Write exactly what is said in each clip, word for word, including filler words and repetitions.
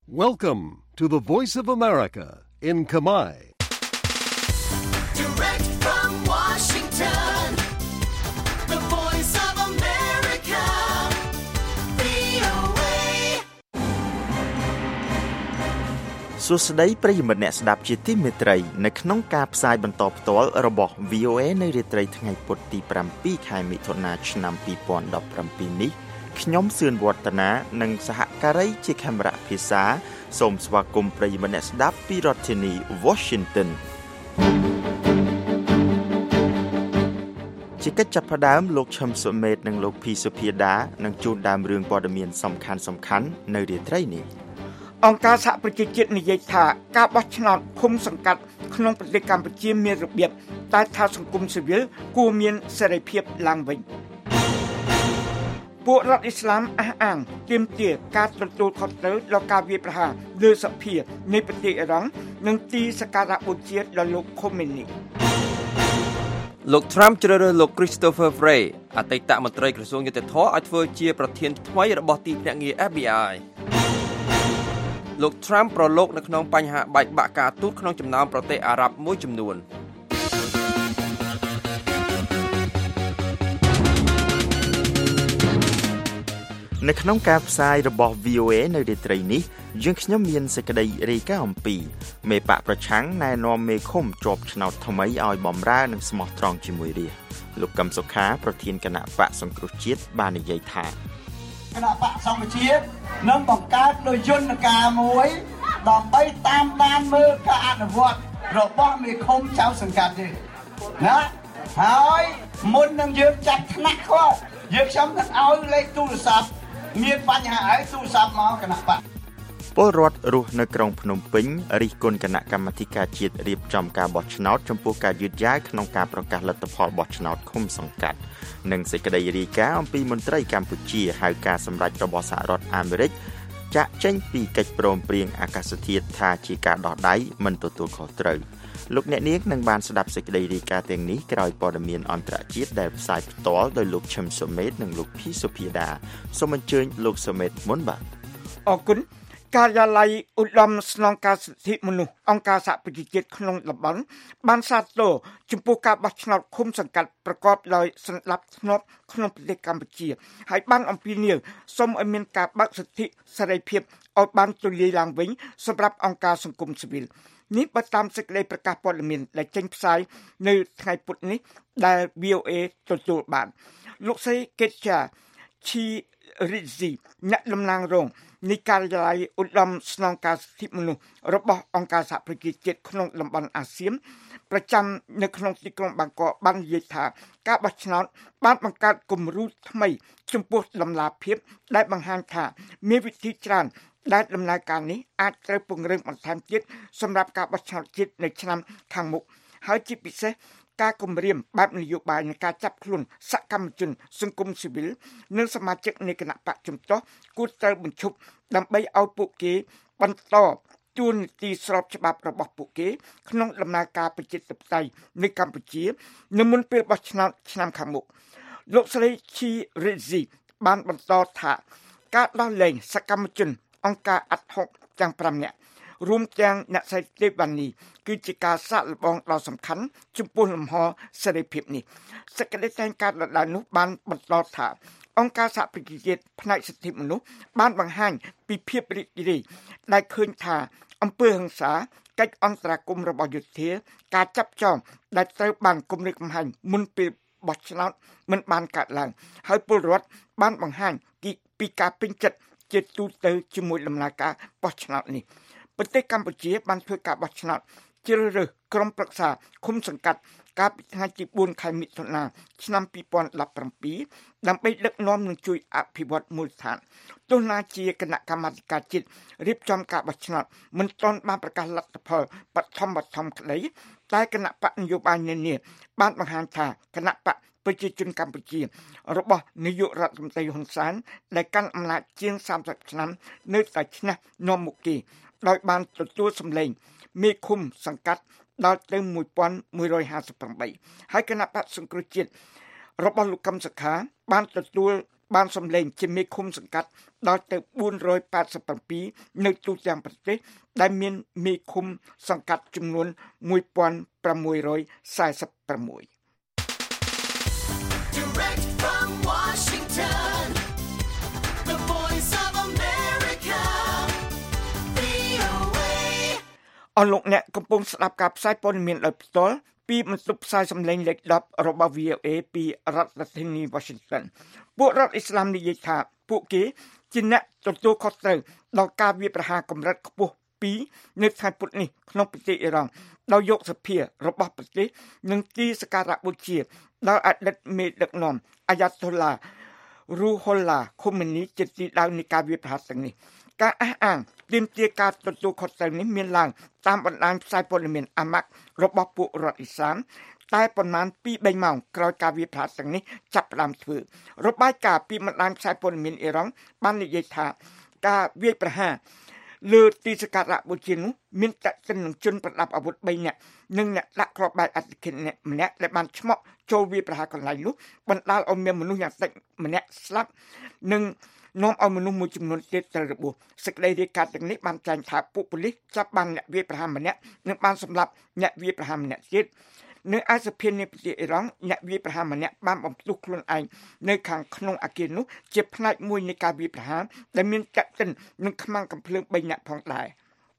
Welcome to the Voice of America in Khmer. Direct from Washington, the Voice of America, វី អូ เอសួស្តីប្រិយមិត្តអ្នកស្ដាប់ជាទីមេត្រីនៅក្នុងការផ្សាយបន្តផ្ទាល់របស់ វី អូ เอ នៅរាត្រីថ្ងៃពុធទី7ខែមិថុនាឆ្នាំ2017នេះខ្ញុំសឿនវឌ្ឍនានិងសហការីជាខេមរៈភាសាសូមស្វាគមន៍ប្រិយមិត្តអ្នកស្ដាប់ពីរដ្ឋធានី Washington ជាកិច្ចចាប់ផ្ដើមលោកឈឹមសុមេតនិងលោកភីសុភាដានឹងជួនដើមរឿងព័ត៌មានសំខាន់សំខាន់នៅរាត្រីនេះអង្គការសហប្រជាជាតិនិយាយថាការបោះឆ្នោតឃុំសង្កាត់ក្នុងប្រទេសកម្ពុជាមានរបៀបតែថាសង្គមស៊ីវិលគួរមានសេរីភាពឡើងវិញពួករដ្ឋអ៊ីស្លាមអះអាងទាមទារការទទួលខុសត្រូវដល់ការវាយប្រហារលើសភានៃប្រទេសអ៊ីរ៉ង់និងទីសក្ការៈបូជាដល់លោកខូមេនីលោក Trump ជ្រើសរើសលោក Christopher Wray អតីតមន្ត្រីក្រសួងយុតិធម៌ឲ្យធ្វើជាប្រធានថ្មីរបស់ទីភ្នាក់ងារ F B I លោក Trump ប្រឡូកនៅក្នុងបញ្ហាបែកបាក់ការទូតក្នុងចំណោមប្រទេសអារ៉ាប់មួយចំនួននៅក្នុងការផ្សាយរបស់ វី អូ เอ នៅរាត្រីនេះយើងខ្ញុំមានសេចក្តីរាយការណ៍អំពីមេបកប្រឆាំងណែនាំមេឃុំជាប់ឆ្នោតថ្មីឲ្យបំរើនិងស្មោះត្រង់ជាមួយរាជលោកកឹមសុខាប្រធានគណៈបកសង្គ្រោះជាតិបាននិយាយថាគណៈបកសង្គ្រោះជាតិនឹងបង្កើតនូវយន្តការមួយដើម្បីតាមដានមើលការអនុវត្តរបស់មេឃុំចៅសង្កាត់នេះណាហើយមុននឹងយើងចាត់ថ្នាក់គាត់យើងខ្ញុំនឹងឲ្យលេខទូរស័ព្ទមានបញ្ហាហើយទូរស័ព្ទមកគណៈបកពលរដ្ឋរស់នៅក្រុងភ្នំពេញរិះគន់គណៈកម្មាធិការជាតិរៀបចំការបោះឆ្នោតចំពោះការយឺតយ៉ាវក្នុងការប្រកាសលទ្ធផលបោះឆ្នោតឃុំសង្កាត់និងសេចក្តីរាយការណ៍អំពីមន្ត្រីកម្ពុជាហៅការសម្រេចរបស់សហរដ្ឋអាមេរិកចាក់ចេញពីកិច្ចព្រមព្រៀងអាកាសធាតុថាជាការដោះដៃមិនទទួលខុសត្រូវលោកអ្នកនាងនឹងបានស្ដាប់សេចក្តីរាយការណ៍ទាំងនេះក្រោយព័ត៌មានអន្តរជាតិដែលផ្សាយផ្ទាល់ដោយលោកឈឹមសុមេតនិងលោកភីសុភាដាសូមអញ្ជើញលោកសុមេតមុនបាទអរគុណការិយាល័យឧត្តមស្នងការសិទ្ធិមនុស្សអង្គការសហប្រជាជាតិក្នុងតំបន់បានសាទរចំពោះការបោះឆ្នោតឃុំសង្កាត់ប្រកបដោយសន្តិភាពក្នុងប្រទេសកម្ពុជាហើយបានអំពាវនាវសូមឲ្យមានការបើកសិទ្ធិសេរីភាពឲ្យបានទូលាយឡើងវិញសម្រាប់អង្គការសង្គមស៊ីវិលនេះបើតាមសេចក្តីប្រកាសព័ត៌មានដែលចេញផ្សាយនៅថ្ងៃពុធនេះដែល វី អូ เอ ទទួលបានលោកស្រីកេតចាឈីរីស៊ីអ្នកតំណាងរងនៃការិយាល័យឧត្តមស្នងការសិទ្ធិមនុស្សរបស់អង្គការសហប្រជាជាតិក្នុងតំបន់អាស៊ានប្រចាំនៅក្នុងទីក្រុងបាងកកបាននិយាយថាការបោះឆ្នោតបានបង្កើតគំរូថ្មីចំពោះដំណាភាពដែលបង្ហាញថាមានវិធីច្រើនដែលដំណើរការនេះអាចត្រូវពង្រឹងបន្ថែមទៀតសម្រាប់ការបោះឆ្នោតជាតិនៅឆ្នាំខាងមុខហើយជាពិសេសការគម្រាមបែបនយោបាយនៃការចាប់ខ្លួនសកម្មជនសង្គមស៊ីវិលនិងសមាជិកនៃគណៈបកជំទាស់គួរត្រូវបញ្ឈប់ដើម្បីឲ្យពួកគេបន្តទួលនីតិស្របច្បាប់របស់ពួកគេក្នុងដំណើរការប្រជាធិបតេយ្យនៅកម្ពុជានៅមុនពេលបោះឆ្នោតឆ្នាំខាងមុខលោកស្រីឈីរីស៊ីបានបន្តថាការដោះលែងសកម្មជនអង្គការអាត់ហុកទាំង5នាក់រួមទាំងអ្នកស្រីទេពវណ្ណីគឺជាការសាកល្បងដ៏សំខាន់ចំពោះលំហសេរីភាពនេះសេចក្តីថ្លែងការណ៍ដដែលនោះបានបន្តថាអង្គការសហប្រជាជាតិផ្នែកសិទ្ធិមនុស្សបានបង្ហាញពីភាពរីករាយដែលឃើញថាអំពើហិង្សាកិច្ចអន្តរាគមន៍របស់យោធាការចាប់ចងដែលត្រូវបានគំរាមកំហែងមុនពេលបោះឆ្នោតមិនបានកើតឡើងហើយពលរដ្ឋបានបង្ហាញពីការពេញចិត្តជាទូទៅជាមួយដំណើរការបោះឆ្នោតនេះប្រទេសកម្ពុជាបានធ្វើការបោះឆ្នោតជ្រើសរើសក្រុមប្រឹក្សាឃុំសង្កាត់កាលពីថ្ងៃទី4ខែមិថុនាឆ្នាំ2017ដើម្បីដឹកនាំនិងជួយអភិវឌ្ឍមូលដ្ឋានទោះណាជាគណៈកម្មាធិការជាតិរៀបចំការបោះឆ្នោតមិនទាន់បានប្រកាសលទ្ធផលបឋមបឋមក្តីតែគណៈបកនយោបាយនានាបានបង្ហាញថាគណៈបកប្រជាជនកម្ពុជារបស់នាយករដ្ឋមន្ត្រីហ៊ុនសែនដែលកាន់អំណាចជាង30ឆ្នាំនៅតែឈ្នះនាំមុខគេដោយបានទទួលសម្លេងមេឃុំសង្កាត់ដល់ទៅmột nghìn một trăm hai mươi támហើយគណៈបកសង្គ្រោះជាតិរបស់លោកកឹមសុខាបានទទួលបានសម្លេងជាមេឃុំសង្កាត់ដល់ទៅបួនរយแปดสิบเจ็ดនៅទូទាំងប្រទេសដែលមានមេឃុំសង្កាត់ចំនួនmột nghìn sáu trăm bốn mươi sáu អស់លោកអ្នកកំពុងស្ដាប់ការផ្សាយព័ត៌មានដោយផ្ទាល់ពីបន្ទប់ផ្សាយសំឡេងលេខដប់របស់ V O A ពីរដ្ឋធានី Washington ពួករដ្ឋអ៊ីស្លាមនិយាយថាពួកគេជាអ្នកទទួលខុសត្រូវដល់ការវាយប្រហារកម្រិតខ្ពស់ពីរនៅថ្ងៃពុធនេះក្នុងប្រទេសអ៊ីរ៉ង់ដោយយកសភារបស់ប្រទេសនិងទីសក្ការៈបូជាដល់អតីតមេដឹកនាំអាយ៉ាតូឡារូហុលឡាខូមេនីជាទីដៅនៃការវាយប្រហារទាំងនេះការអះអាងទាមទារការទទួលខុសត្រូវនេះមានឡើងតាមបណ្ដាញផ្សាយព័ត៌មានអាម៉ាក់របស់ពួករដ្ឋអ៊ីស្លាមតែប៉ុន្មានពីរម៉ោងក្រោយការវាយប្រហារទាំងនេះចាប់ផ្ដើមធ្វើរបាយការណ៍ពីបណ្ដាញផ្សាយព័ត៌មានអ៊ីរ៉ង់បាននិយាយថាការវាយប្រហារលើទីសក្ការៈបូជានោះមានតក្កិននឹងជនប្រដាប់អាវុធបីនាក់និងអ្នកដាក់គ្រាប់បែកអធិគិម្នាក់ដែលបានឆ្មក់ចូលវាយប្រហារកន្លែងនោះបណ្ដាលឲ្យមានមនុស្សយ៉ាងតិចម្នាក់ស្លាប់និងនាំឲ្យមនុស្សមួយចំនួនទៀតត្រូវរបួសសេចក្តីរាយការណ៍ទាំងនេះបានចែងថាពួកប៉ូលីសចាប់បានអ្នកវាយប្រហារម្នាក់និងបានសម្លាប់អ្នកវាយប្រហារម្នាក់ទៀតនៅឯសភានៃប្រទេសអ៊ីរ៉ង់អ្នកវាយប្រហារម្នាក់បានបំផ្ទុះខ្លួនឯងនៅខាងក្នុងអគារនោះជាផ្នែកមួយនៃការវាយប្រហារដែលមានតក្កិននឹងខ្មាំងកំភ្លើងបីនាក់ផងដែរ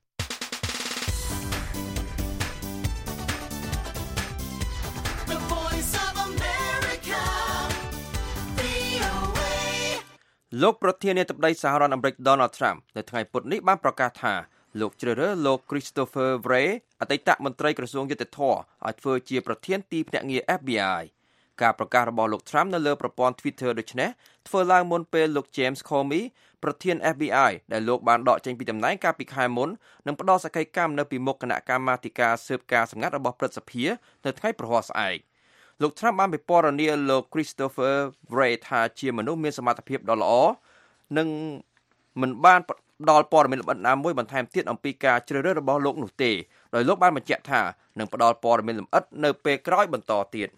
លោកប្រធានាធិបតីសហរដ្ឋអាមេរិក Donald Trump នៅថ្ងៃពុធនេះបានប្រកាសថាលោកជ្រើសរើសលោក Christopher Wray អតីតមន្ត្រីក្រសួងយុត្តិធម៌ឲ្យធ្វើជាប្រធានទីភ្នាក់ងារ F B I ការប្រកាសរបស់លោក Trump នៅលើប្រព័ន្ធ Twitter ដូចនេះធ្វើឡើងមុនពេលលោក James Comey ប្រធាន F B I ដែលលោកបានដកចេញពីតំណែងកាលពីខែមុននឹងផ្ដល់សក្ខីកម្មនៅពីមុខគណៈកម្មាធិការស៊ើបការសម្ងាត់របស់ព្រឹទ្ធសភានៅថ្ងៃប្រហ័សស្អែកលោក Trump បានពិពណ៌នាលោក Christopher Wray ថាជាមនុស្សមានសមត្ថភាពដ៏ល្អនិងមិនបានផ្ដល់ព័ត៌មានលម្អិតណាមួយបន្ថែមទៀតអំពីការជ្រើសរើសរបស់លោកនោះទេដោយលោកបានបញ្ជាក់ថានឹងផ្ដល់ព័ត៌មានលម្អិតនៅពេលក្រោយបន្តទៀត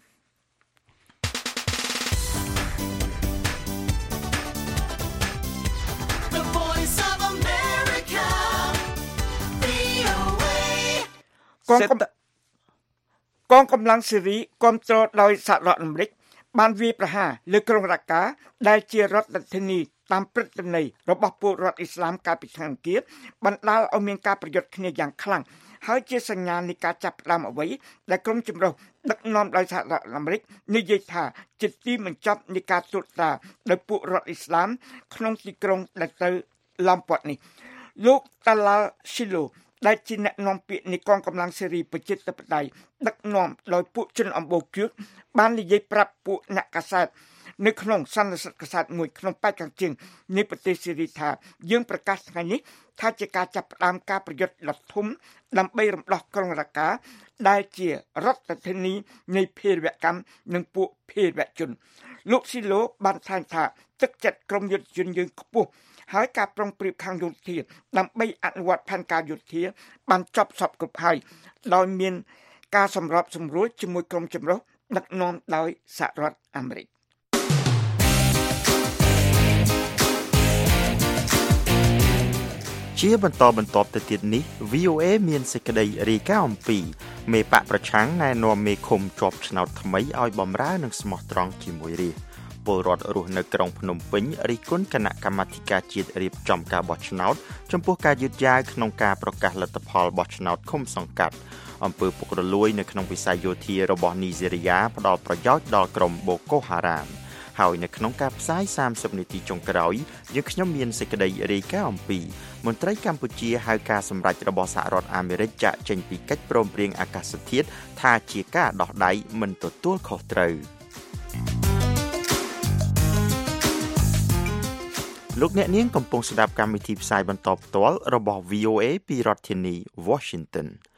កងកងកម្លាំងស៊េរីគ្រប់គ្រងដោយសហរដ្ឋអាមេរិកបានវាយប្រហារលើក្រុងរ៉ាកាដែលជារដ្ឋធានីតាមព្រឹត្តិន័យរបស់ពលរដ្ឋអ៊ីស្លាមកាលពីថ្ងៃអង្គារបណ្ដាលឲ្យមានការប្រយុទ្ធគ្នាយ៉ាងខ្លាំងហើយជាសញ្ញានៃការចាប់ផ្ដើមអ្វីដែលក្រុមចម្រុះដឹកនាំដោយសហរដ្ឋអាមេរិកនិយាយថាជាទីបញ្ចប់នៃការត្រួតត្រាដោយពួករដ្ឋអ៊ីស្លាមក្នុងទីក្រុងដែលត្រូវឡំព័ទ្ធនេះលោកតាឡាស៊ីឡូដែលជាអ្នកនាំពាក្យនៃកងកម្លាំងស៊េរីប្រជាធិបតេយ្យដឹកនាំដោយពួកជនអម្បូរគឿកបាននិយាយប្រាប់ពួកអ្នកកាសែតនៅក្នុងសន្និសីទកាសែតមួយក្នុងប៉ែកខាងជើងនៃប្រទេសស៊េរីថាយើងប្រកាសថ្ងៃនេះថាជាការចាប់ផ្ដើមការប្រយុទ្ធដ៏ធំដើម្បីរំដោះក្រុងរ៉ាកាដែលជារដ្ឋធានីនៃភេរវកម្មនិងពួកភេរវជនលោកស៊ីឡូបានថ្លែងថាទឹកចិត្តក្រុមយុទ្ធជនយើងខ្ពស់ហើយការប្រុងប្រៀបខាងយោធាដើម្បីអនុវត្តផែនការយោធាបានចប់សពគ្រប់ហើយដោយមានការសម្របសម្រួលជាមួយក្រុមចម្រុះដឹកនាំដោយសហរដ្ឋអាមេរិកជាបន្តបន្ទាប់ទៅទៀតនេះ V O A មានសេចក្តីរាយការណ៍អំពីមេបកប្រឆាំងណែនាំមេឃុំជាប់ឆ្នោតថ្មីឲ្យបម្រើនឹងស្មោះត្រង់ជាមួយរាជពលរដ្ឋរស់នៅក្រុងភ្នំពេញរិះគន់គណៈកម្មាធិការជាតិរៀបចំការបោះឆ្នោតចំពោះការយឺតយ៉ាវក្នុងការប្រកាសលទ្ធផលបោះឆ្នោតឃុំសង្កាត់អំពើពុករលួយនៅក្នុងវិស័យយោធារបស់នីហ្សេរីយ៉ាផ្ដល់ប្រយោជន៍ដល់ក្រុមបូកូហារ៉ាមហើយនៅក្នុងការផ្សាយសាមសិបនាទីចុងក្រោយយើងខ្ញុំមានសេចក្តីរាយការណ៍អំពីមន្ត្រីកម្ពុជាហៅការសម្រេចរបស់សហរដ្ឋអាមេរិកចាក់ចេញពីកិច្ចព្រមព្រៀងអាកាសធាតុថាជាការដោះដៃមិនទទួលខុសត្រូវលោកអ្នកនាងកំពុងស្ដាប់កម្មវិធីផ្សាយបន្តផ្ទាល់របស់ V O A ពីរដ្ឋធានី Washington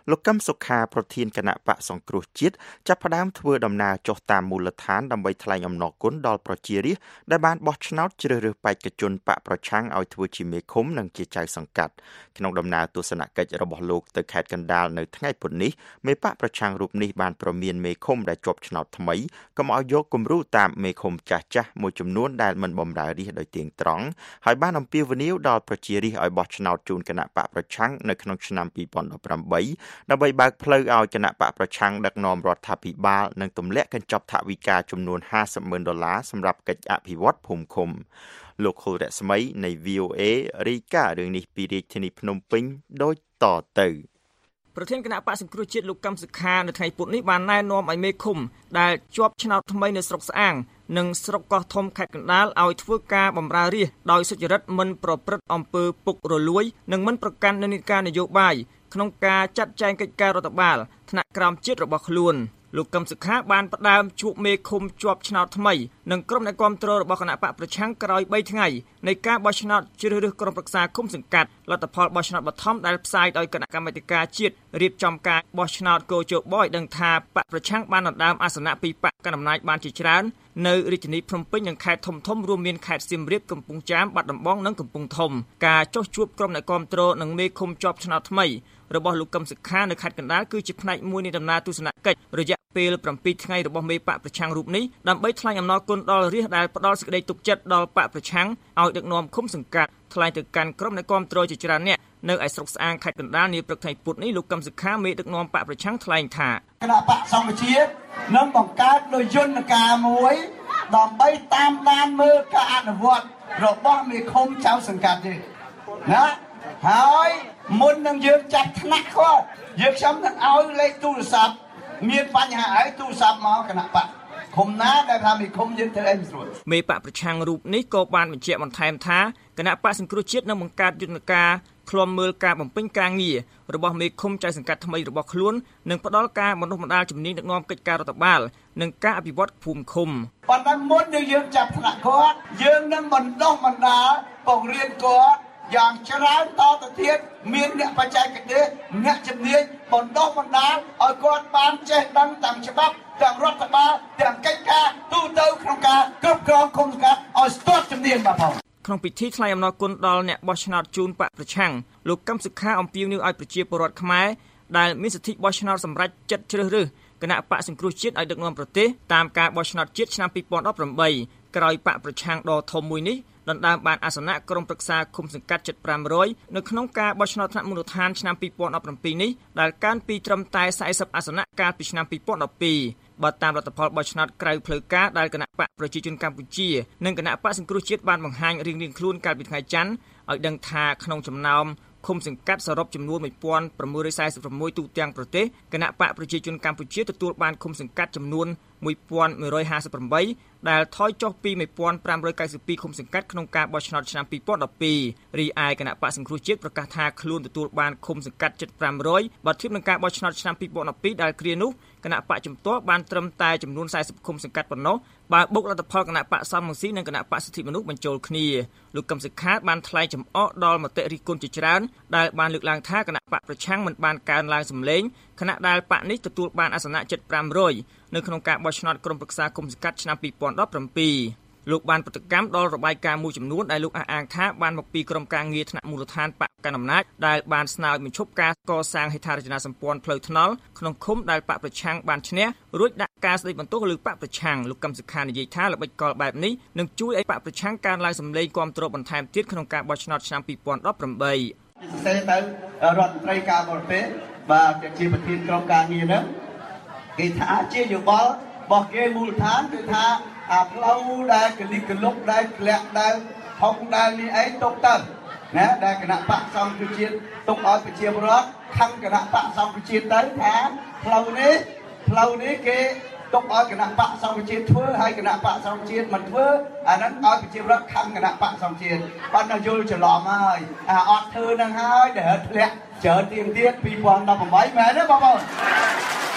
លោកកឹមសុខាប្រធានគណៈបកសង្គ្រោះជាតិចាប់ផ្ដើមធ្វើដំណើរចុះតាមមូលដ្ឋានដើម្បីថ្លែងអំណរគុណដល់ប្រជារាស្ត្រដែលបានបោះឆ្នោតជ្រើសរើសបេក្ខជនបកប្រឆាំងឲ្យធ្វើជាមេឃុំនិងជាចៅសង្កាត់ក្នុងដំណើរទស្សនកិច្ចរបស់លោកទៅខេត្តកណ្ដាលនៅថ្ងៃពុធនេះមេបកប្រឆាំងរូបនេះបានប្រមានមេឃុំដែលជាប់ឆ្នោតថ្មីកុំឲ្យយកគំរូតាមមេឃុំចាស់ចាស់មួយចំនួនដែលមិនបម្រើរាស្ត្រដោយទៀងត្រង់ហើយបានអំពាវនាវដល់ប្រជារាស្ត្រឲ្យបោះឆ្នោតជូនគណៈបកប្រឆាំងនៅក្នុងឆ្នាំពីរពាន់ដប់ប្រាំបីដើម្បីបើកផ្លូវឲ្យគណៈបកប្រឆាំងដឹកនាំរដ្ឋាភិបាលនិងទម្លាក់កញ្ចប់ថវិកាចំនួនห้าสิบម៉ឺនដុល្លារសម្រាប់កិច្ចអភិវឌ្ឍភូមិឃុំលោកខុលរស្មីនៃ វី អូ เอ រាយការណ៍រឿងនេះពីរាជធានីភ្នំពេញដូចតទៅប្រធានគណៈបក្សសង្គ្រោះជាតិលោកកឹមសុខានៅថ្ងៃពុធនេះបានណែនាំឲ្យមេឃុំដែលជាប់ឆ្នោតថ្មីនៅស្រុកស្អាងនិងស្រុកកោះធំខេត្តកណ្ដាលឲ្យធ្វើការបម្រើរាស្ត្រដោយសុចរិតមិនប្រព្រឹត្តអំពើពុករលួយនិងមិនប្រកាន់និន្នាការនយោបាយក្នុងការចាត់ចែងកិច្ចការរដ្ឋបាលថ្នាក់ក្រោមជាតិរបស់ខ្លួនលោកកឹមសុខាបានផ្ដើមជួបមេឃុំជាប់ឆ្នោតថ្មីនិងក្រុមអ្នកគាំទ្ររបស់គណៈបកប្រឆាំងក្រោយបីថ្ងៃនៃការបោះឆ្នោតជ្រើសរើសក្រុមប្រឹក្សាឃុំសង្កាត់លទ្ធផលបោះឆ្នោតបឋមដែលផ្សាយដោយគណៈកម្មាធិការជាតិរៀបចំការបោះឆ្នោតកោជបឲ្យដឹងថាបកប្រឆាំងបានដណ្ដើមអាសនៈពីបកកណ្ដាលអំណាចបានជាច្រើននៅរាជធានីភ្នំពេញនិងខេត្តធំធំរួមមានខេត្តសៀមរាបកំពង់ចាមបាត់ដំបងនិងកំពង់ធំការចុះជួបក្រុមអ្នកគាំទ្រនិងមេឃុំជាប់ឆ្នោតថ្មីរបស់លោកកឹមសុខានៅខេត្តកណ្ដាលគឺជាផ្នែកមួយនៃដំណើរទស្សនកិច្ចរយៈពេលប្រាំពីរថ្ងៃរបស់មេបកប្រឆាំងរូបនេះដើម្បីថ្លែងអំណរគុណដល់រាស្ត្រដែលផ្ដល់សេចក្តីទុកចិត្តដល់បកប្រឆាំងឲ្យដឹកនាំឃុំសង្កាត់ថ្លែងទៅកាន់ក្រុមអ្នកគាំទ្រជាច្រើនអ្នកនៅឯស្រុកស្អាងខេត្តកណ្ដាលនាព្រឹកថ្ងៃពុធនេះលោកកឹមសុខាមេដឹកនាំបកប្រឆាំងថ្លែងថាគណៈបកសង្គ្រោះជាតិនឹងបង្កើតនូវយន្តការមួយដើម្បីតាមដានមើលការអនុវត្តរបស់មេឃុំចៅសង្កាត់ទេណាហើយមុននឹងយើងចាត់ថ្នាក់គាត់យើងខ្ញុំនឹងឲ្យលេខទូរស័ព្ទមានបញ្ហាឲ្យទូរស័ព្ទមកគណៈបកឃុំណាដែលថាមេឃុំយើងធ្វើអីមិនស្រួលមេបកប្រឆាំងរូបនេះក៏បានបញ្ជាក់បន្ថែមថាគណៈបកសង្គ្រោះជាតិនឹងបង្កើតយន្តការឃ្លាំមើលការបំពេញការងាររបស់មេឃុំចៅសង្កាត់ថ្មីរបស់ខ្លួននិងផ្ដល់ការបណ្ដុះបណ្ដាលជំនាញដឹកនាំកិច្ចការរដ្ឋបាលនិងការអភិវឌ្ឍភូមិឃុំប៉ុន្តែមុននឹងយើងចាប់ថ្នាក់គាត់យើងនឹងបណ្ដុះបណ្ដាលបង្រៀនគាត់យ៉ាងច្រើនតទៅទៀតមានអ្នកបច្ចេកទេសអ្នកជំនាញបណ្ដុះបណ្ដាលឲ្យគាត់បានចេះដឹងទាំងច្បាប់ទាំងរដ្ឋបាលទាំងកិច្ចការទូទៅក្នុងការគ្រប់គ្រងគុំសង្កាត់ឲ្យស្ទាត់ជំនាញបាទបងក្នុងពិធីថ្លែងអំណរគុណដល់អ្នកបោះឆ្នោតជូនបកប្រឆាំងលោកកឹមសុខាអំពាវនាវឲ្យប្រជាពលរដ្ឋខ្មែរដែលមានសិទ្ធិបោះឆ្នោតសម្រេចចិត្តជ្រើសរើសគណៈបកសង្គ្រោះជាតិឲ្យដឹកនាំប្រទេសតាមការបោះឆ្នោតជាតិឆ្នាំពីរពាន់ដប់ប្រាំបីក្រោយបកប្រឆាំងដ៏ធំមួយនេះដណ្ដើមបានអាសនៈក្រុមប្រឹក្សាឃុំសង្កាត់ជិតប្រាំរយនៅក្នុងការបោះឆ្នោតថ្នាក់មូលដ្ឋានឆ្នាំពីរពាន់ដប់ប្រាំពីរនេះដែលកើនពីត្រឹមតែสี่สิบអាសនៈកាលពីឆ្នាំពីរពាន់ដប់ពីរបើតាមលទ្ធផលបោះឆ្នោតក្រៅផ្លូវការដែលគណៈបកប្រជាជនកម្ពុជានិងគណៈបកសង្គ្រោះជាតិបានបង្ហាញរៀងៗខ្លួនកាលពីថ្ងៃច័ន្ទឲ្យដឹងថាក្នុងចំណោមឃុំសង្កាត់សរុបចំនួនmột nghìn sáu trăm bốn mươi sáuទូទាំងប្រទេសគណៈបកប្រជាជនកម្ពុជាទទួលបានឃុំសង្កាត់ចំនួនmột nghìn một trămห้าสิบแปดដែលថយចុះពីmột nghìn năm trăm chín mươi twoឃុំសង្កាត់ក្នុងការបោះឆ្នោតឆ្នាំពីរពាន់ដប់ពីររីឯគណៈបកសង្គ្រោះជាតិប្រកាសថាខ្លួនទទួលបានឃុំសង្កាត់ជិតប្រាំរយបើធៀបនឹងការបោះឆ្នោតឆ្នាំពីរពាន់ដប់ពីរដែលគ្រានោះគណៈបកជំទាស់បានត្រឹមតែចំនួនสี่สิบឃុំសង្កាត់ប៉ុណ្ណោះបើបុកលទ្ធផលគណៈបកសំរងស៊ីនិងគណៈបកសិទ្ធិមនុស្សបញ្ចូលគ្នាលោកកឹមសុខាបានថ្លែងចំអកដល់មតិរិះគន់ជាច្រើនដែលបានលើកឡើងថាគណៈបកប្រឆាំងមិនបានកើនឡើងសម្លេងខណៈដែលបកនេះទទួលបានអាសនៈជិតប្រាំរយនៅក្នុងការបោះឆ្នោតក្រុមប្រឹក្សាគុំសង្កាត់ឆ្នាំពីរពាន់ដប់ប្រាំពីរលោកបានប្រតិកម្មដល់របាយការណ៍មួយចំនួនដែលលោកអះអាងថាបានមកពីក្រុមការងារថ្នាក់មូលដ្ឋានបកកណ្ដាលអំណាចដែលបានស្នើឲ្យបញ្ឈប់ការកសាងហេដ្ឋារចនាសម្ព័ន្ធផ្លូវថ្នល់ក្នុងឃុំដែលបកប្រឆាំងបានឈ្នះរួចដាក់ការស្ដីបន្ទោសលើបកប្រឆាំងលោកកឹមសុខានិយាយថាល្បិចកលបែបនេះនឹងជួយឲ្យបកប្រឆាំងកើនឡើងសម្លេងគាំទ្របន្ថែមទៀតក្នុងការបោះឆ្នោតឆ្នាំពីរពាន់ដប់ប្រាំបីសរសេរទៅរដ្ឋមន្ត្រីការបរទេសបាទជាប្រធានក្រុមការងារហ្នឹងគេថាជាយោបល់របស់គេមូលដ្ឋានគឺថាអាផ្លូវដែលកលិកលុកដែលធ្លាក់ដែលហុកដែលនេះអីຕົកទៅណាដែលគណៈបកសង្គ្រោះជាតិຕົកឲ្យប្រជាពលរដ្ឋខំគណៈបកសង្គ្រោះជាតិទៅថាផ្លូវនេះផ្លូវនេះគេຕົកឲ្យគណៈបកសង្គ្រោះជាតិធ្វើហើយគណៈបកសង្គ្រោះជាតិមិនធ្វើអាហ្នឹងឲ្យប្រជាពលរដ្ឋខំគណៈបកសង្គ្រោះជាតិប៉ុន្តែយល់ច្រឡំហើយអាអត់ធ្វើនឹងហើយដែលធ្លាក់ច្រើនទៀងទៀតពីរពាន់ដប់ប្រាំបីមែនទេបងប្អូន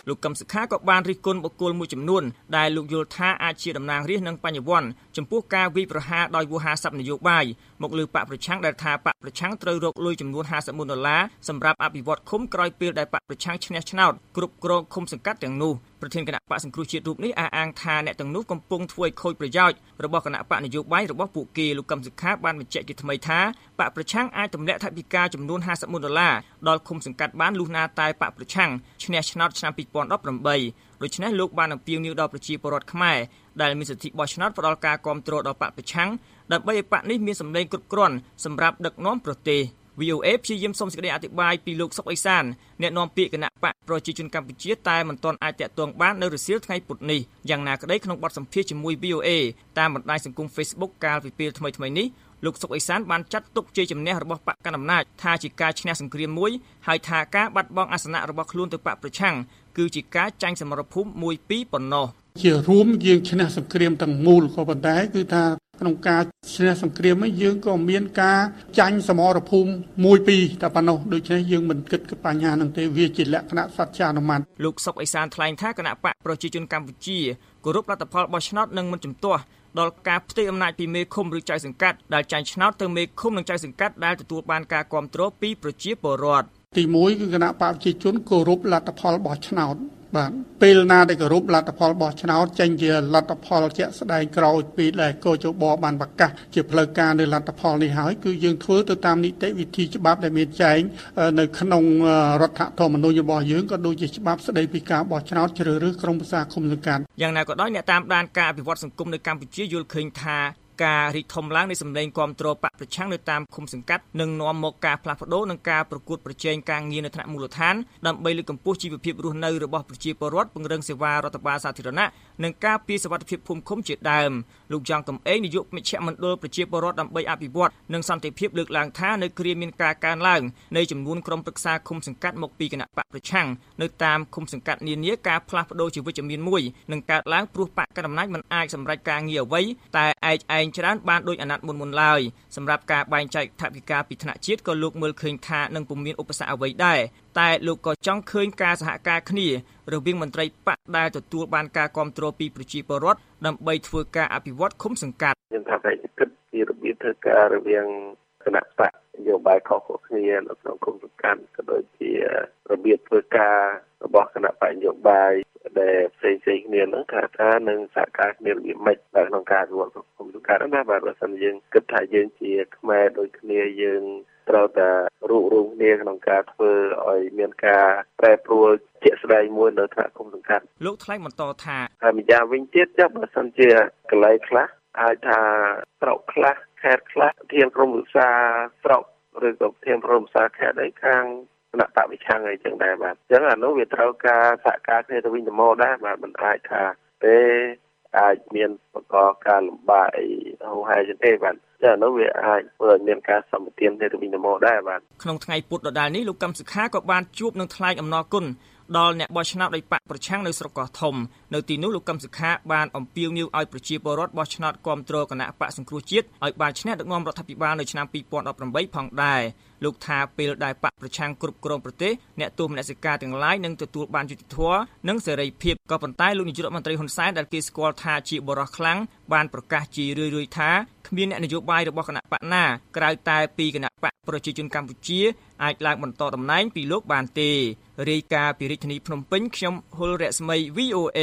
លោកកឹមសុខាក៏បានរិះគន់បុគ្គលមួយចំនួនដែលលោកយល់ថាអាចជាតំណាងរាស្ត្រនិងបញ្ញវន្តចំពោះការវាយប្រហារដោយវោហារស័ព្ទនយោបាយមកលើបកប្រឆាំងដែលថាបកប្រឆាំងត្រូវរកលុយចំនួនห้าสิบម៉ឺនដុល្លារសម្រាប់អភិវឌ្ឍឃុំក្រោយពេលដែលបកប្រឆាំងឈ្នះឆ្នោតគ្រប់គ្រងឃុំសង្កាត់ទាំងនោះប្រធានគណៈបកសង្គ្រោះជាតិរូបនេះអះអាងថាអ្នកទាំងនោះកំពុងធ្វើឲ្យខូចប្រយោជន៍របស់គណៈបកនយោបាយរបស់ពួកគេលោកកឹមសុខាបានបញ្ជាក់ជាថ្មីថាបកប្រឆាំងអាចទម្លាក់ថវិកាចំនួនห้าสิบម៉ឺនដុល្លារដល់ឃុំសង្កាត់បានលុះណាតែបកប្រឆាំងឈ្នះឆ្នោតឆ្នាំពីរពាន់ដប់ប្រាំបីដូច្នេះលោកបានអំពាវនាវដល់ប្រជាពលរដ្ឋខ្មែរដែលមានសិទ្ធិបោះឆ្នោតផ្ដល់ការគាំទ្រដល់បកប្រឆាំងដើម្បីឲ្យបកនេះមានសម្លេងគ្រប់គ្រាន់សម្រាប់ដឹកនាំប្រទេស វី អូ เอ ព្យាយាមសូមសេចក្តីអធិប្បាយពីលោកសុកអេសានអ្នកនាំពាក្យគណៈបកប្រជាជនកម្ពុជាតែមិនទាន់អាចតាក់ទងបាននៅរសៀលថ្ងៃពុធនេះយ៉ាងណាក្តីក្នុងបទសម្ភាសន៍ជាមួយ វី អូ เอ តាមបណ្ដាញសង្គម Facebook កាលពីពេលថ្មីៗនេះលោកសុកអេសានបានចាត់ទុកជ័យជំនះរបស់បកកណ្ដាលអំណាចថាជាការឈ្នះសង្គ្រាមមួយហើយថាការបាត់បង់អាសនៈរបស់ខ្លួនទៅបកប្រឆាំងគឺជាការចាញ់សមរភូមិមួយពីរប៉ុណ្ណោះជារួមយើងឈ្នះសង្គ្រាមទាំងមូលក៏ប៉ុន្តែគឺថាក្នុងការឈ្នះសង្គ្រាមនេះយើងក៏មានការចាញ់សមរភូមិមួយពីរតែប៉ុណ្ណោះដូច្នេះយើងមិនគិតពីបញ្ហាហ្នឹងទេវាជាលក្ខណៈសច្ចានុម័តលោកសុកអេសានថ្លែងថាគណៈបកប្រជាជនកម្ពុជាគោរពលទ្ធផលបោះឆ្នោតនិងមិនជំទាស់ដល់ការផ្ទេរអំណាចពីមេឃុំឬចៅសង្កាត់ដែលចាញ់ឆ្នោតទៅមេឃុំនិងចៅសង្កាត់ដែលទទួលបានការគាំទ្រពីប្រជាពលរដ្ឋទីមួយគឺគណៈបកប្រជាជនគោរពលទ្ធផលបោះឆ្នោតបាទពេលណាដែលគោរពលទ្ធផលបោះឆ្នោតចេញជាលទ្ធផលជាក់ស្ដែងក្រោយពីដែលកោជបបានប្រកាសជាផ្លូវការនៅលទ្ធផលនេះហើយគឺយើងធ្វើទៅតាមនីតិវិធីច្បាប់ដែលមានចែងនៅក្នុងរដ្ឋធម្មនុញ្ញរបស់យើងក៏ដូចជាច្បាប់ស្ដីពីការបោះឆ្នោតជ្រើសរើសក្រុមប្រឹក្សាឃុំសង្កាត់យ៉ាងណាក៏ដោយអ្នកតាមដានការអភិវឌ្ឍសង្គមនៅកម្ពុជាយល់ឃើញថាការរីកធំឡើងនៃសម្លេងគាំទ្របកប្រឆាំងនៅតាមឃុំសង្កាត់នឹងនាំមកការផ្លាស់ប្ដូរនិងការប្រកួតប្រជែងការងារនៅថ្នាក់មូលដ្ឋានដើម្បីលើកកម្ពស់ជីវភាពរស់នៅរបស់ប្រជាពលរដ្ឋពង្រឹងសេវារដ្ឋបាលសាធារណៈនិងការពារសុវត្ថិភាពភូមិឃុំជាដើមលោកចောင်းកំឯងនាយកមជ្ឈមណ្ឌលប្រជាពលរដ្ឋដើម្បីអភិវឌ្ឍនិងសន្តិភាពលើកឡើងថានៅគ្រាមានការកើនឡើងនៃចំនួនក្រុមប្រឹក្សាឃុំសង្កាត់មកពីគណៈបកប្រឆាំងនៅតាមឃុំសង្កាត់នានាការផ្លាស់ប្ដូរជាវិជ្ជមានមួយនឹងកើតឡើងព្រោះបកកណ្ដាលអំណាចមិនអាចសម្រេចការងារអ្វីតែឯកឯងច្រើនបានដោយអាណត្តិមុនមុនឡើយសម្រាប់ការបែងចែកថវិកាពីថ្នាក់ជាតិក៏លោកមើលឃើញថានឹងពុំមានឧបសគ្គអ្វីដែរតែលោកក៏ចង់ឃើញការសហការគ្នារវាងមន្ត្រីបកដែលទទួលបានការគាំទ្រពីប្រជាពលរដ្ឋដើម្បីធ្វើការអភិវឌ្ឍឃុំសង្កាត់ខ្ញុំថាតែគិតពីរបៀបធ្វើការរវាងគណៈបកនយោបាយខុសៗគ្នានៅក្នុងឃុំសង្កាត់ក៏ដូចជារបៀបធ្វើការរបស់គណៈបកនយោបាយដែលផ្សេងៗគ្នាហ្នឹងថាថានឹងសហការគ្នារបៀបម៉េចនៅក្នុងការរួមឃុំសង្កាត់ណាបាទបើសិនយើងគិតថាយើងជាខ្មែរដូចគ្នាយើងត្រូវតែរួបរวมគ្នាក្នុងការធ្វើឲ្យមានការប្រែប្រួលជាក់ស្ដែងមួយនៅថ្នាក់ឃុំសង្កាត់លោកថ្លែងបន្តថាហើយម្យ៉ាងវិញទៀតចាស់បើសិនជាកន្លែងខ្លះអាចថាស្រុកខ្លះខេត្តខ្លះធានក្រុមឧស្សាហ៍ស្រុកឬក៏ធានក្រុមឧស្សាហ៍ខេត្តអីខាងគណៈបកវិឆាំងអីចឹងដែរបាទអញ្ចឹងអានោះវាត្រូវការសហការគ្នាទៅវិញទៅមកដែរបាទមិនអាចថាទេអាចមានបង្កការលំបាកអីហូរហែចឹងទេបាទចា៎នោះវាអាចធ្វើឲ្យមានការសម្បទានទៅវិញទៅមកដែរបាទក្នុងថ្ងៃពុធដដែលនេះលោកកឹមសុខាក៏បានជួបនឹងថ្លែងអំណរគុណដល់អ្នកបោះឆ្នោតដោយបកប្រឆាំងនៅស្រុកកោះធំនៅទីនោះលោកកឹមសុខាបានអំពាវនាវឲ្យប្រជាពលរដ្ឋបោះឆ្នោតគាំទ្រគណៈបកសង្គ្រោះជាតិឲ្យបានឈ្នះដឹកនាំរដ្ឋាភិបាលនៅឆ្នាំពីរពាន់ដប់ប្រាំបីផងដែរលោកថាពេលដែលបកប្រឆាំងគ្រប់គ្រងប្រទេសអ្នកទោសមនសិការទាំងឡាយនឹងទទួលបានយុត្តិធម៌និងសេរីភាពក៏ប៉ុន្តែលោកនាយករដ្ឋមន្ត្រីហ៊ុនសែនដែលគេស្គាល់ថាជាបរិសុទ្ធខ្លាំងបានប្រកាសជារឿយៗថាគ្មានអ្នកនយោបាយរបស់គណៈបកណាក្រៅតែពីគណៈបកប្រជាជនកម្ពុជាអាចឡើងបន្តតំណែងពីលោកបានទេរាយការណ៍ពីរាជធានីភ្នំពេញខ្ញុំហុលរស្មី វី អូ เอ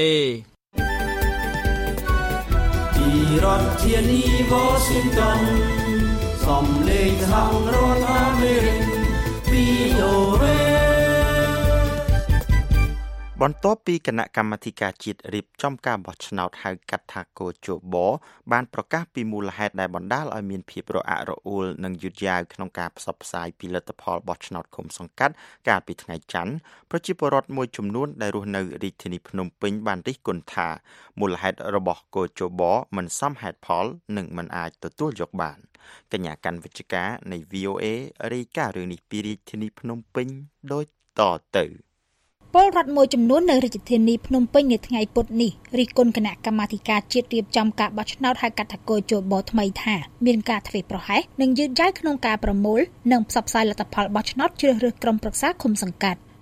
ពីរដ្ឋធានី Washington សំឡេងសហរដ្ឋអាមេរិក វី អូ เอបន្ទាប់ពីគណៈកម្មាធិការជាតិរៀបចំការបោះឆ្នោតហៅកាត់ថាកោជបបានប្រកាសពីមូលហេតុដែលបណ្ដាលឲ្យមានភាពរអាក់រអួលនិងយឺតយ៉ាវក្នុងការផ្សព្វផ្សាយពីលទ្ធផលបោះឆ្នោតឃុំសង្កាត់កាលពីថ្ងៃច័ន្ទប្រជាពលរដ្ឋមួយចំនួនដែលរស់នៅរាជធានីភ្នំពេញបានរិះគន់ថាមូលហេតុរបស់កោជបមិនសមហេតុផលនិងមិនអាចទទួលយកបានកញ្ញាកាន់វិជ្ជការនៃ វី អូ เอ រាយការណ៍រឿងនេះពីរាជធានីភ្នំពេញដូចតទៅពលរដ្ឋមួយចំនួននៅរាជធានីភ្នំពេញនៅថ្ងៃពុធនេះរិះគន់គណៈកម្មាធិការជាតិរៀបចំការបោះឆ្នោតហៅកាត់ថាកោជបថ្មីថាមានការធ្វេសប្រហែសនិងយឺតយ៉ាវក្នុងការប្រមូលនិងផ្សព្វផ្សាយលទ្ធផលបោះឆ្នោតជ្រើសរើសក្រុមប្រឹក្សាឃុំសង្កាត់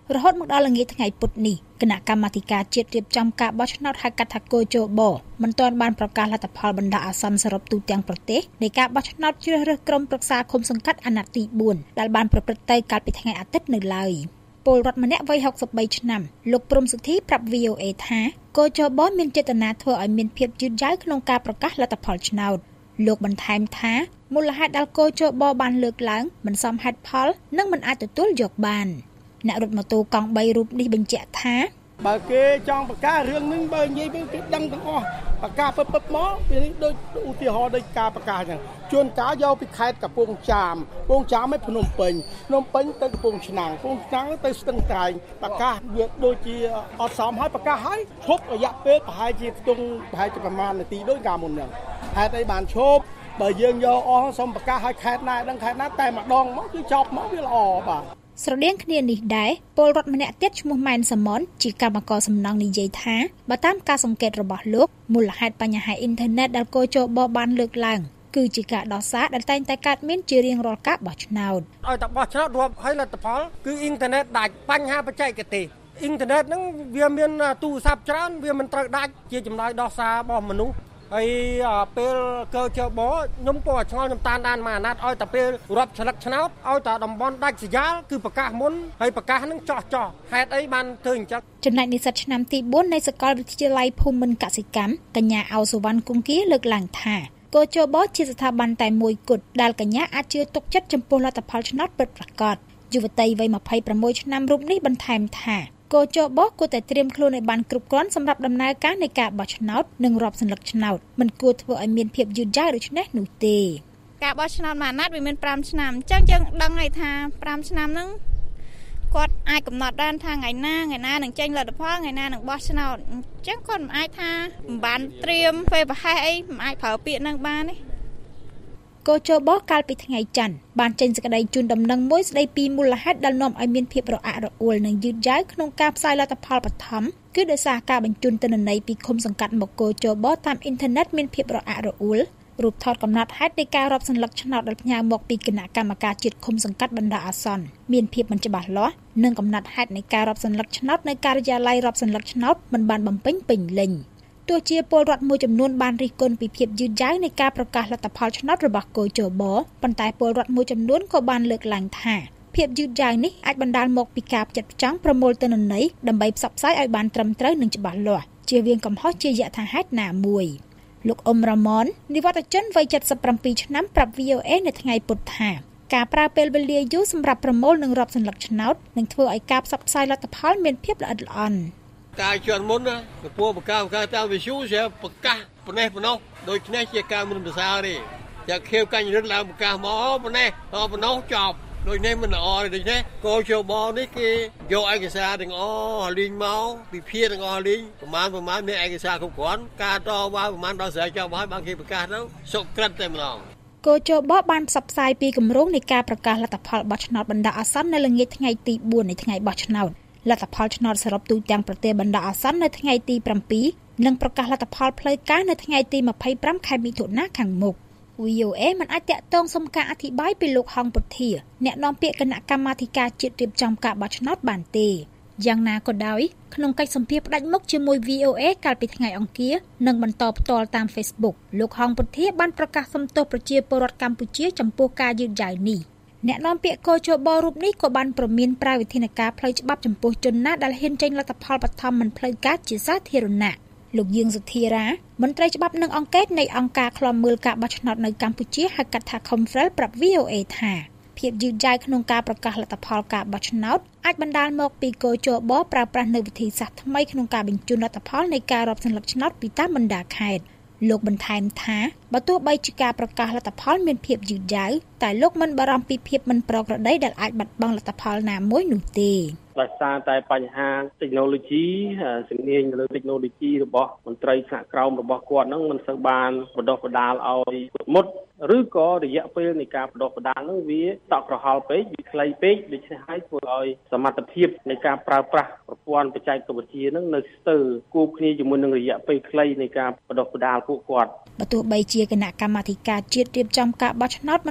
រហូតមកដល់ល្ងាចថ្ងៃពុធនេះគណៈកម្មាធិការជាតិរៀបចំការបោះឆ្នោតហៅកាត់ថាកោជបមិនទាន់បានប្រកាសលទ្ធផលបណ្ដោះអាសន្នសរុបទូទាំងប្រទេសនៃការបោះឆ្នោតជ្រើសរើសក្រុមប្រឹក្សាឃុំសង្កាត់អាណត្តិទីបួនដែលបានប្រព្រឹត្តទៅកាលពីថ្ងៃអាទិត្យនៅឡើយពលរដ្ឋម្នាក់វ័យហុកសិបបីឆ្នាំលោកព្រំសុធីប្រាប់ វី អូ អេ ថាកោជបមានចេតនាធ្វើឲ្យមានភាពយឺតយ៉ាវក្នុងការប្រកាសលទ្ធផលឆ្នោតលោកបន្ថែមថាមូលហេតុដែលកោជបបានលើកឡើងមិនសមហេតុផលនិងមិនអាចទទួលយកបានអ្នករត់ម៉ូតូកង់បីរូបនេះបញ្ជាក់ថាបើគេចង់ប្រកាសរឿងនេះបើនិយាយទៅគេដឹងទាំងអស់ប្រកាសពឹបពឹបមកពេលនេះដូចឧទាហរណ៍ដូចការប្រកាសអញ្ចឹងជួនកាលយកពីខេត្តកំពង់ចាមកំពង់ចាមឲ្យភ្នំពេញភ្នំពេញទៅកំពង់ឆ្នាំងកំពង់ឆ្នាំងទៅស្ទឹងត្រែងប្រកាសវាដូចជាអត់សមហើយប្រកាសហើយឈប់រយៈពេលប្រហែលជាខ្ទង់ប្រហែលជាប្រមាណនាទីដូចកាលមុនហ្នឹងហេតុអីបានឈប់បើយើងយកអស់សុំប្រកាសឲ្យខេត្តណាដឹងខេត្តណាតែម្ដងមកគឺចប់មកវាល្អបាទស្រដៀងគ្នានេះដែរពលរដ្ឋម្នាក់ទៀតឈ្មោះម៉ែនសមនជាកម្មករសំណង់និយាយថាបើតាមការសង្កេតរបស់លោកមូលហេតុបញ្ហាអ៊ីនធឺណិតដែលកោជបបានលើកឡើងគឺជាការដោះសារដែលតែងតែកើតមានជារៀងរាល់ការបោះឆ្នោតឲ្យតែបោះឆ្នោតរាប់ឲ្យលទ្ធផលគឺអ៊ីនធឺណិតដាច់បញ្ហាបច្ចេកទេសអ៊ីនធឺណិតហ្នឹងវាមានទូរស័ព្ទច្រើនវាមិនត្រូវដាច់ជាចម្លើយដោះសាររបស់មនុស្សហើយពេលកោជបខ្ញុំក៏ឆ្ងល់ខ្ញុំតាមដានមកអាណត្តិឲ្យតែពេលរាប់ឆ្លឹកឆ្នោតឲ្យតែតំបន់ដាច់ស្រយាលគឺប្រកាសមុនហើយប្រកាសនឹងចោះចោះហេតុអីបានធ្វើអញ្ចឹងចំណែកនិស្សិតឆ្នាំទីបួននៃសាកលវិទ្យាល័យភូមិន្ទកសិកម្មកញ្ញាអោសុវណ្ណគង្គីលើកឡើងថាកោជបជាស្ថាប័នតែមួយគត់ដែលកញ្ញាអាចជឿទុកចិត្តចំពោះលទ្ធផលឆ្នោតពិតប្រាកដយុវតីវ័យម្ភៃប្រាំមួយឆ្នាំរូបនេះបន្ថែមថាកោជបគួរតែត្រៀមខ្លួនឲ្យបានគ្រប់គ្រាន់សម្រាប់ដំណើរការនៃការបោះឆ្នោតនិងរាប់សន្លឹកឆ្នោតមិនគួរធ្វើឲ្យមានភាពយឺតយ៉ាវដូចនេះនោះទេការបោះឆ្នោតមួយអាណត្តិវាមានប្រាំឆ្នាំអញ្ចឹងយើងដឹងហើយថាប្រាំឆ្នាំហ្នឹងគាត់អាចកំណត់បានថាថ្ងៃណាថ្ងៃណានឹងចេញលទ្ធផលថ្ងៃណានឹងបោះឆ្នោតអញ្ចឹងគាត់មិនអាចថាមិនបានត្រៀមពេលប្រហែសអីមិនអាចប្រើពាក្យហ្នឹងបានទេកោជបកាលពីថ្ងៃច័ន្ទបានចេញសេចក្តីជូនដំណឹងមួយស្តីពីមូលហេតុដែលនាំឲ្យមានភាពរអាក់រអួលនិងយឺតយ៉ាវក្នុងការផ្សាយលទ្ធផលបឋមគឺដោយសារការបញ្ជូនទិន្នន័យពីឃុំសង្កាត់មកកោជបតាមអ៊ីនធឺណិតមានភាពរអាក់រអួលរូបថតកំណត់ហេតុនៃការរាប់សន្លឹកឆ្នោតដែលផ្ញើមកពីគណៈកម្មការជាតិឃុំសង្កាត់បណ្ដោះអាសន្នមានភាពមិនច្បាស់លាស់និងកំណត់ហេតុនៃការរាប់សន្លឹកឆ្នោតនៅការិយាល័យរាប់សន្លឹកឆ្នោតមិនបានបំពេញពេញលេញទោះជាពលរដ្ឋមួយចំនួនបានរិះគន់ពីភាពយឺតយ៉ាវនៃការប្រកាសលទ្ធផលឆ្នោតរបស់កោជបប៉ុន្តែពលរដ្ឋមួយចំនួនក៏បានលើកឡើងថាភាពយឺតយ៉ាវនេះអាចបណ្ដាលមកពីការផ្ចិតផ្ចង់ប្រមូលទិន្នន័យដើម្បីផ្សព្វផ្សាយឲ្យបានត្រឹមត្រូវនិងច្បាស់លាស់ជៀសវាងកំហុសជាយថាហេតុណាមួយលោកអ៊ុំរ៉ាម៉ននិវត្តជនវ័យเจ็ดสิบเจ็ดឆ្នាំប្រាប់ វី អូ អេ នៅថ្ងៃពុធថាការប្រើពេលវេលាយូរសម្រាប់ប្រមូលនិងរាប់សន្លឹកឆ្នោតនឹងធ្វើឲ្យការផ្សព្វផ្សាយលទ្ធផលមានភាពល្អិតល្អន់ការជន់មុនណាចំពោះប្រកាសប្រកាសតាមវិទ្យុជាប្រកាសប៉ុណ្ណេះប៉ុណ្ណោះដូចនេះជាការមិនប្រសើរទេតែខៀវកាញ់រត់ឡើងប្រកាសមកប៉ុណ្ណេះដល់ប៉ុណ្ណោះចប់ដូចនេះមិនល្អទេដូចនេះកោជបនេះគេយកឯកសារទាំងអស់លីងមកវិភាគទាំងអស់លីងប្រមាណប្រមាណមានឯកសារគ្រប់គ្រាន់ការតវ៉ាប្រមាណដល់ស្រ័យចប់ហើយបានគេប្រកាសទៅសុក្រិតតែម្ដងកោជបបានផ្សព្វផ្សាយពីគម្រោងនៃការប្រកាសលទ្ធផលបោះឆ្នោតបណ្ដោះអាសន្ននៅល្ងាចថ្ងៃទីបួននៃថ្ងៃបោះឆ្នោតលទ្ធផលឆ្នោតសរុបទូទាំងប្រទេសបណ្ដោះអាសន្ននៅថ្ងៃទីប្រាំពីរនិងប្រកាសលទ្ធផលផ្លូវការនៅថ្ងៃទីម្ភៃប្រាំខែមិថុនាខាងមុខ វី អូ អេ មិនអាចតាក់ទងសុំការអធិប្បាយពីលោកហងពុធាអ្នកនាំពាក្យគណៈកម្មាធិការជាតិរៀបចំការបោះឆ្នោតបានទេយ៉ាងណាក៏ដោយក្នុងកិច្ចសម្ភាសន៍ផ្ដាច់មុខជាមួយ វី អូ អេ កាលពីថ្ងៃអង្គារនិងបន្តផ្ទាល់តាម Facebook លោកហងពុធាបានប្រកាសសុំទោសប្រជាពលរដ្ឋកម្ពុជាចំពោះការយឺតយ៉ាវនេះអ្នកនាំពាក្យកោជបរូបនេះក៏បានប្រមានប្រើវិធានការផ្លូវច្បាប់ចំពោះជនណាដែលហ៊ានចេញលទ្ធផលបឋមមិនផ្លូវការជាសាធារណៈលោកយាងសុធារាមន្ត្រីច្បាប់និងអង្គការនៃអង្គការឃ្លាំមើលការបោះឆ្នោតនៅកម្ពុជាហៅកាត់ថា Confrel ប្រាប់ វី អូ អេ ថាភាពយឺតយ៉ាវក្នុងការប្រកាសលទ្ធផលការបោះឆ្នោតអាចបណ្ដាលមកពីកោជបប្រើប្រាស់នូវវិធីសាស្ត្រថ្មីក្នុងការបញ្ជូនលទ្ធផលនៃការរាប់សន្លឹកឆ្នោតពីតាមបណ្ដាខេត្តលោកបន្ថែមថាបើទោះបីជាការប្រកាសលទ្ធផលមានភាពយឺតយ៉ាវតែលោកមិនបារម្ភពីភាពមិនប្រក្រតីដែលអាចបាត់បង់លទ្ធផលណាមួយនោះទេដោយសារតែបញ្ហា technology ជំនាញលើ technology របស់មន្ត្រីថ្នាក់ក្រោមរបស់គាត់ហ្នឹងមិនសូវបានបណ្ដុះបណ្ដាលឲ្យមុតឬក៏រយៈពេលនៃការបណ្ដុះបណ្ដាលហ្នឹងវាតក់ក្រហល់ពេកវាខ្លីពេកដូច្នេះហើយធ្វើឲ្យសមត្ថភាពនៃការប្រើប្រាស់ប្រព័ន្ធបច្ចេកវិទ្យាហ្នឹងនៅស្ទើរគូបគ្នាជាមួយនឹងរយៈពេលខ្លីនៃការបណ្ដុះបណ្ដាលពួកគាត់បើទោះបីជាគណៈកម្មាធិការជាតិរៀបចំការបោះឆ្នោតមិនទាន់បាន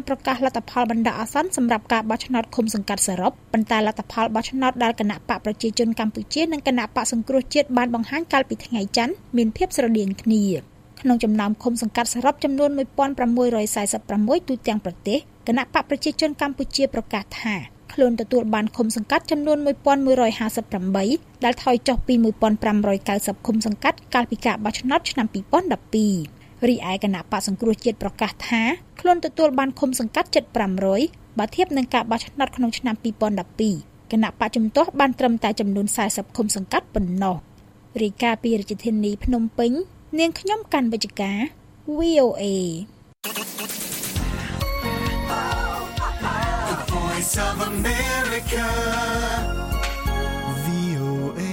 ប្រកាសលទ្ធផលបណ្ដោះអាសន្នសម្រាប់ការបោះឆ្នោតឃុំសង្កាត់សរុបប៉ុន្តែលទ្ធផលបោះឆ្នោតដែលគណៈបកប្រជាជនកម្ពុជានិងគណៈបកសង្គ្រោះជាតិបានបង្ហាញកាលពីថ្ងៃច័ន្ទមានភាពស្រដៀងគ្នាក្នុងចំណោមឃុំសង្កាត់សរុបចំនួនmột nghìn sáu trăm bốn mươi sáuទូទាំងប្រទេសគណៈបកប្រជាជនកម្ពុជាប្រកាសថាខ្លួនទទួលបានឃុំសង្កាត់ចំនួនmột nghìn một trămห้าสิบแปดដែលថយចុះពីmột nghìn năm trăm九mươiឃុំសង្កាត់កាលពីការបោះឆ្នោតឆ្នាំពីរពាន់ដប់ពីររីឯគណៈបកសង្គ្រោះជាតិប្រកាសថាខ្លួនទទួលបានឃុំសង្កាត់ជិតห้าร้อยបើធៀបនឹងការបោះឆ្នោតក្នុងឆ្នាំពីរពាន់ដប់ពីរគណៈបកជំទាស់បានត្រឹមតែចំនួនสี่สิบឃុំសង្កាត់ប៉ុណ្ណោះរីកាពីរាជធានីភ្នំពេញនាងខ្ញុំកាន់វិជ្ជការ វី អូ เอ Voice of America វី អូ เอ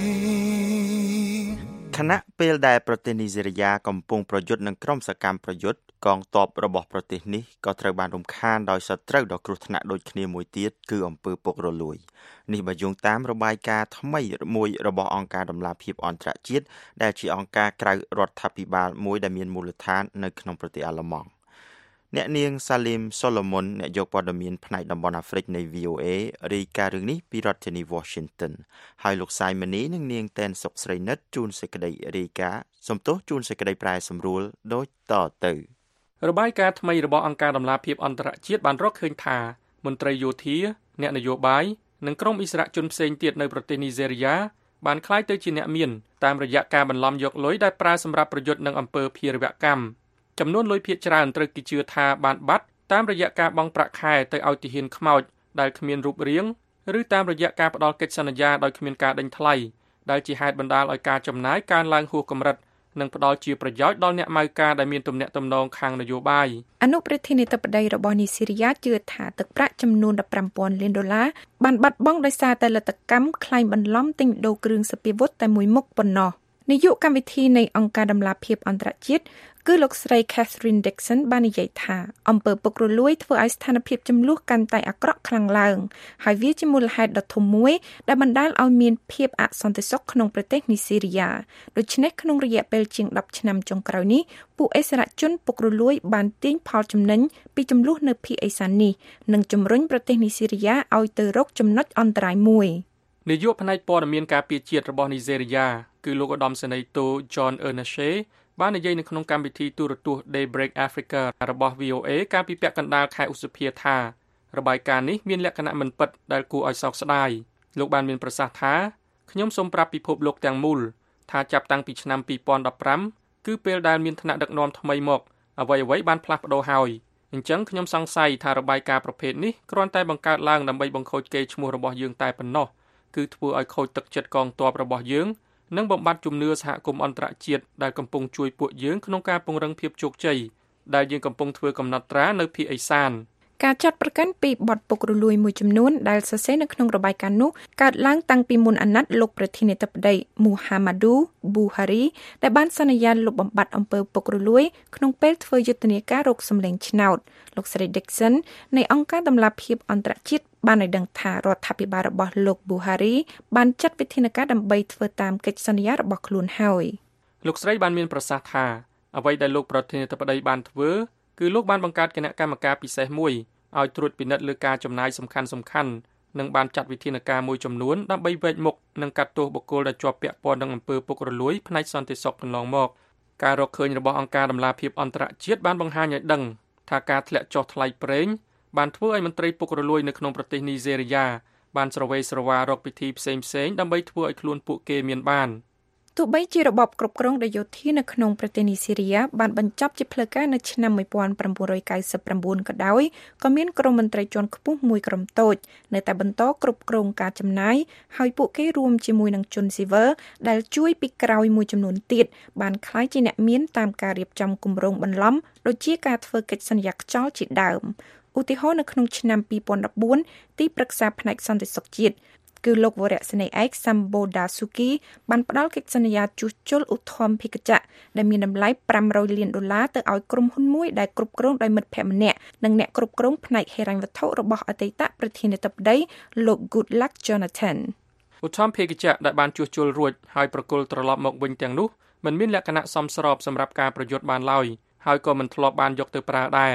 ខណៈពេលដែលប្រទេសនីហ្សេរីយ៉ាកំពុងប្រយុទ្ធនឹងក្រុមសកម្មប្រយុទ្ធកងទ័ពរបស់ប្រទេសនេះក៏ត្រូវបានរំខានដោយសត្រូវដ៏គ្រោះថ្នាក់ដូចគ្នាមួយទៀតគឺអំពើពុករលួយនេះបើយោងតាមរបាយការណ៍ថ្មីមួយរបស់អង្គការដំឡាភិបអន្តរជាតិដែលជាអង្គការក្រៅរដ្ឋាភិបាលមួយដែលមានមូលដ្ឋាននៅក្នុងប្រទេសអាល្លឺម៉ង់អ្នកនាងសាលីមសូឡូមុនអ្នកយកព័ត៌មានផ្នែកតំបន់អាហ្វ្រិកនៃ វី អូ เอ រាយការណ៍រឿងនេះពីរដ្ឋធានី Washington ហើយលោកសាយមនីនិងនាងតែនសុកស្រីនិតជួនសេចក្តីរាយការណ៍សំទោសជួនសេចក្តីប្រែសម្រួលដូចតទៅរបាយការណ៍ថ្មីរបស់អង្គការដំឡាភិបអន្តរជាតិបានរកឃើញថាមន្ត្រីយោធាអ្នកនយោបាយនិងក្រុមអិសរាជជនផ្សេងទៀតនៅប្រទេសនីហ្សេរីយ៉ាបានក្លាយទៅជាអ្នកមានតាមរយៈការបន្លំយកលុយដែលប្រើសម្រាប់ប្រយុទ្ធនឹងអំពើភេរវកម្មចំនួនលុយភាគច្រើនត្រូវគេជឿថាបានបាត់តាមរយៈការបង់ប្រាក់ខែទៅឲ្យទាហានខ្មោចដែលគ្មានរូបរាងឬតាមរយៈការផ្ដល់កិច្ចសន្យាដោយគ្មានការដេញថ្លៃដែលជាហេតុបណ្ដាលឲ្យការចំណាយកើនឡើងហួសកម្រិតនិងផ្ដល់ជាប្រយោជន៍ដល់អ្នកម៉ៅការដែលមានទំនាក់ទំនងខាងនយោបាយអនុប្រធានាធិបតីរបស់នីស៊ីរីយ៉ាជឿថាទឹកប្រាក់ចំនួន15ពាន់លានដុល្លារបានបាត់បង់ដោយសារតែលទ្ធកម្មក្លែងបន្លំទិញដូរគ្រឿងសព្វាវុធតែមួយមុខប៉ុណ្ណោះនាយកកម្មវិធីនៃអង្គការដំឡាភិបអន្តរជាតិគឺលោកស្រី Catherine Dixon បាននិយាយថាអំពើពុករលួយធ្វើឲ្យស្ថានភាពចំនួនកាន់តែអាក្រក់ខ្លាំងឡើងហើយវាជាមូលហេតុដ៏ធំមួយដែលបណ្ដាលឲ្យមានភាពអសន្តិសុខក្នុងប្រទេសនីស៊ីរីយ៉ាដូច្នេះក្នុងរយៈពេលជាងដប់ឆ្នាំចុងក្រោយនេះពួកអិសរាជជនពុករលួយបានទាញផលចំណេញពីចំនួននៅភាគឦសាននេះនិងជំរុញប្រទេសនីស៊ីរីយ៉ាឲ្យទៅរកចំណុចអន្តរាយមួយនាយកផ្នែកព័ត៌មានការពារជាតិរបស់នីហ្សេរីយ៉ាគឺលោកឧត្តមសេនីយ៍តូ John Ernest បាននិយាយនៅក្នុងកម្មវិធីទូរទស្សន៍ Daybreak Africa របស់ វី អូ เอ កាលពីពាក់កណ្ដាលខែឧសភាថារបាយការណ៍នេះមានលក្ខណៈមិនពិតដែលគួរឲ្យសោកស្ដាយលោកបានមានប្រសាសន៍ថាខ្ញុំសូមប្រាប់ពិភពលោកទាំងមូលថាចាប់តាំងពីឆ្នាំពីរពាន់ដប់ប្រាំគឺពេលដែលមានថ្នាក់ដឹកនាំថ្មីមកអ្វីៗបានផ្លាស់ប្ដូរហើយអញ្ចឹងខ្ញុំសង្ស័យថារបាយការណ៍ប្រភេទនេះគ្រាន់តែបង្កើតឡើងដើម្បីបង្ខូចកេរ្តិ៍ឈ្មោះរបស់យើងតែប៉ុណ្ណោះគឺធ្វើឲ្យខូចទឹកចិត្តកងទ័ពរបស់យើងនិងបំបត្តិជំនឿសហគមន៍អន្តរជាតិដែលកំពុងជួយពួកយើងក្នុងការពង្រឹងភាពជោគជ័យដែលយើងកំពុងធ្វើកំណត់ត្រានៅភាគឦសានការចាត់ប្រកាន់ពីបទពុករលួយមួយចំនួនដែលសរសេរនៅក្នុងរបាយការណ៍នោះកើតឡើងតាំងពីមុនអាណត្តិលោកប្រធានាធិបតី Muhammadu Buhari ដែលបានសន្យាលុបបំបាត់អំពើពុករលួយក្នុងពេលធ្វើយុទ្ធនាការរកសម្លេងឆ្នោតលោកស្រី Dixon នៃអង្គការដំឡាភិបអន្តរជាតិបានឲ្យដឹងថារដ្ឋាភិបាលរបស់លោក Buhari បានចាត់វិធានការដើម្បីធ្វើតាមកិច្ចសន្យារបស់ខ្លួនហើយលោកស្រីបានមានប្រសាសន៍ថាអ្វីដែលលោកប្រធានាធិបតីបានធ្វើគឺលោកបានបង្កើតគណៈកម្មការពិសេសមួយឲ្យត្រួតពិនិត្យលើការចំណាយសំខាន់សំខាន់និងបានចាត់វិធានការមួយចំនួនដើម្បីវែកមុខនិងកាត់ទោសបុគ្គលដែលជាប់ពាក់ព័ន្ធនឹងអំពើពុករលួយផ្នែកសន្តិសុខកន្លងមកការរកឃើញរបស់អង្គការដំឡាភិបអន្តរជាតិបានបង្ហាញឲ្យដឹងថាការធ្លាក់ចុះថ្លៃប្រេងបានធ្វើឲ្យមន្ត្រីពុករលួយនៅក្នុងប្រទេសនីហ្សេរីយ៉ាបានស្រវេស្រវារកវិធីផ្សេងៗដើម្បីធ្វើឲ្យខ្លួនពួកគេមានបានទោះបីជារបបគ្រប់គ្រងដោយយោធានៅក្នុងប្រទេសនីស៊ីរីយ៉ាបានបញ្ចប់ជាផ្លូវការនៅឆ្នាំmột nghìn chín trăm chín mươi chínក៏ដោយក៏មានក្រុមមន្ត្រីជាន់ខ្ពស់មួយក្រុមតូចនៅតែបន្តគ្រប់គ្រងការចំណាយហើយពួកគេរួមជាមួយនឹងជនស៊ីវិលដែលជួយពីក្រោយមួយចំនួនទៀតបានក្លាយជាអ្នកមានតាមការរៀបចំគម្រោងបន្លំដូចជាការធ្វើកិច្ចសន្យាខ្យល់ជាដើមឧទាហរណ៍នៅក្នុងឆ្នាំពីរពាន់ដប់បួនទីប្រឹក្សាផ្នែកសន្តិសុខជាតិគឺលោកវរៈសេនីយ៍ឯក Samboda Suki បានផ្ដល់កិច្ចសន្យាជួសជុលឧទ្ធម្ភាគចក្រដែលមានតម្លៃប្រាំរយលានដុល្លារទៅឲ្យក្រុមហ៊ុនមួយដែលគ្រប់គ្រងដោយមិត្តភក្តិម្នាក់និងអ្នកគ្រប់គ្រងផ្នែកហិរញ្ញវត្ថុរបស់អតីតប្រធានាធិបតីលោក Goodluck Jonathan ឧទ្ធម្ភាគចក្រដែលបានជួសជុលរួចហើយប្រគល់ត្រឡប់មកវិញទាំងនោះមិនមានលក្ខណៈសមស្របសម្រាប់ការប្រយុទ្ធបានឡើយហើយក៏មិនធ្លាប់បានយកទៅប្រើដែរ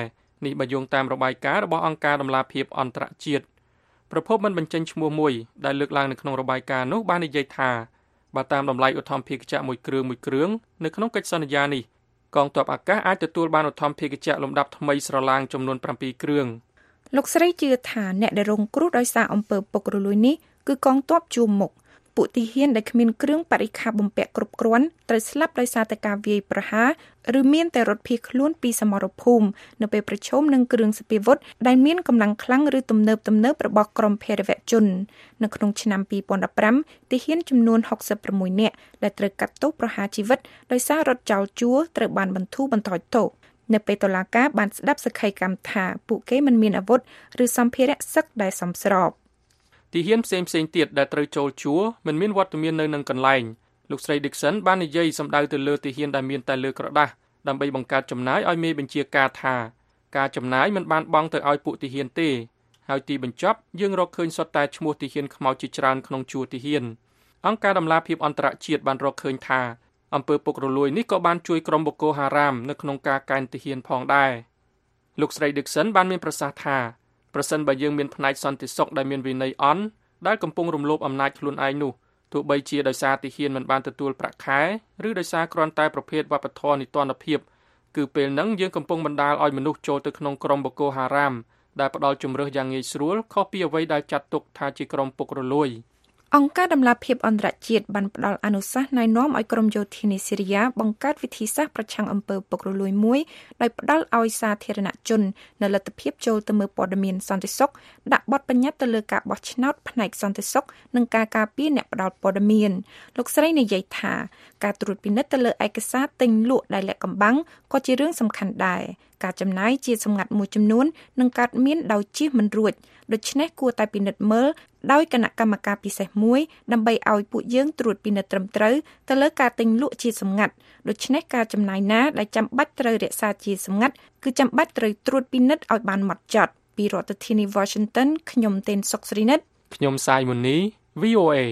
នេះបើយោងតាមរបាយការណ៍របស់អង្គការដំឡាភិបអន្តរជាតិប្រភពមិនបញ្ចេញឈ្មោះមួយដែលលើកឡើងនៅក្នុងរបាយការណ៍នោះបាននិយាយថាបើតាមតម្លៃឧទ្ធម្ភាគចក្រមួយគ្រឿងមួយគ្រឿងនៅក្នុងកិច្ចសន្យានេះកងទ័ពអាកាសអាចទទួលបានឧទ្ធម្ភាគចក្រលំដាប់ថ្មីស្រឡាងចំនួនប្រាំពីរគ្រឿងលោកស្រីជឿថាអ្នកដែលរងគ្រោះដោយសារអំពើពុករលួយនេះគឺកងទ័ពជួមមុខពួកទាហានដែលគ្មានគ្រឿងបរិក្ខារបំពាក់គ្រប់គ្រាន់ត្រូវស្លាប់ដោយសារតែការវាយប្រហារឬមានតែរត់ភៀសខ្លួនពីសមរភូមិនៅពេលប្រឈមនឹងគ្រឿងសព្វាវុធដែលមានកម្លាំងខ្លាំងឬទំនើបទំនើបរបស់ក្រុមភេរវជននៅក្នុងឆ្នាំពីរពាន់ដប់ប្រាំទាហានចំនួនហុកសិបប្រាំមួយនាក់ដែលត្រូវកាត់ទោសប្រហារជីវិតដោយសាររត់ចោលជួរត្រូវបានបន្ធូរបន្ថយទោសនៅពេលតុលាការបានស្ដាប់សក្ខីកម្មថាពួកគេមិនមានអាវុធឬសម្ភារៈសឹកដែលសមស្របទាហានផ្សេងផ្សេងទៀតដែលត្រូវចូលជួរមិនមានវត្តមាននៅនឹងកន្លែងលោកស្រី Dixon បាននិយាយសម្ដៅទៅលើទាហានដែលមានតែលើក្រដាស់ដើម្បីបង្កើតចំណាយឲ្យមេបញ្ជាការថាការចំណាយមិនបានបង់ទៅឲ្យពួកទាហានទេហើយទីបញ្ចប់យើងរកឃើញសុទ្ធតែឈ្មោះទាហានខ្មោចជាច្រើនក្នុងជួរទាហានអង្គការដំឡាភិបអន្តរជាតិបានរកឃើញថាអំពើពុករលួយនេះក៏បានជួយក្រុមបូកូហារ៉ាមនៅក្នុងការកេណ្ឌទាហានផងដែរលោកស្រី Dixon បានមានប្រសាសន៍ថាប្រសិនបើយើងមានផ្នែកសន្តិសុខដែលមានវិន័យអន់ដែលកំពុងរំលោភអំណាចខ្លួនឯងនោះទោះបីជាដោយសារទាហានមិនបានទទួលប្រាក់ខែឬដោយសារគ្រាន់តែប្រភេទវប្បធម៌នីតិរដ្ឋភាពគឺពេលហ្នឹងយើងកំពុងបណ្ដាលឲ្យមនុស្សចូលទៅក្នុងក្រុមបូកូហារ៉ាមដែលផ្ដល់ជម្រើសយ៉ាងងាយស្រួលខុសពីអ្វីដែលចាត់ទុកថាជាក្រុមពុករលួយអង្គការដំឡាភិបអន្តរជាតិបានផ្ដល់អនុសាសន៍ណែនាំឲ្យក្រុមយោធានាស៊ីរីយ៉ាបង្កើតវិធីសាស្ត្រប្រឆាំងអំពើពុករលួយមួយដោយផ្ដល់ឲ្យសាធារណជននៅលទ្ធភាពចូលទៅមើលព័ត៌មានសន្តិសុខដាក់បទបញ្ញត្តិទៅលើការបោះឆ្នោតផ្នែកសន្តិសុខនិងការការពារអ្នកផ្ដល់ព័ត៌មានលោកស្រីនិយាយថាការត្រួតពិនិត្យទៅលើឯកសារទិញលក់ដែលលាក់កំបាំងក៏ជារឿងសំខាន់ដែរការចំណាយជាសម្ងាត់មួយចំនួននឹងកើតមានដោយជៀសមិនរួចដូច្នេះគួរតែពិនិត្យមើលដោយគណៈកម្មការពិសេសមួយដើម្បីឲ្យពួកយើងត្រួតពិនិត្យត្រឹមត្រូវទៅលើការទិញលក់ជាសម្ងាត់ដូច្នេះការចំណាយណាដែលចាំបាច់ត្រូវរក្សាជាសម្ងាត់គឺចាំបាច់ត្រូវត្រួតពិនិត្យឲ្យបានហ្មត់ចត់ពីរដ្ឋធានី Washington ខ្ញុំទេនសុកស្រីនិតខ្ញុំសាយមុនី វី អូ เอ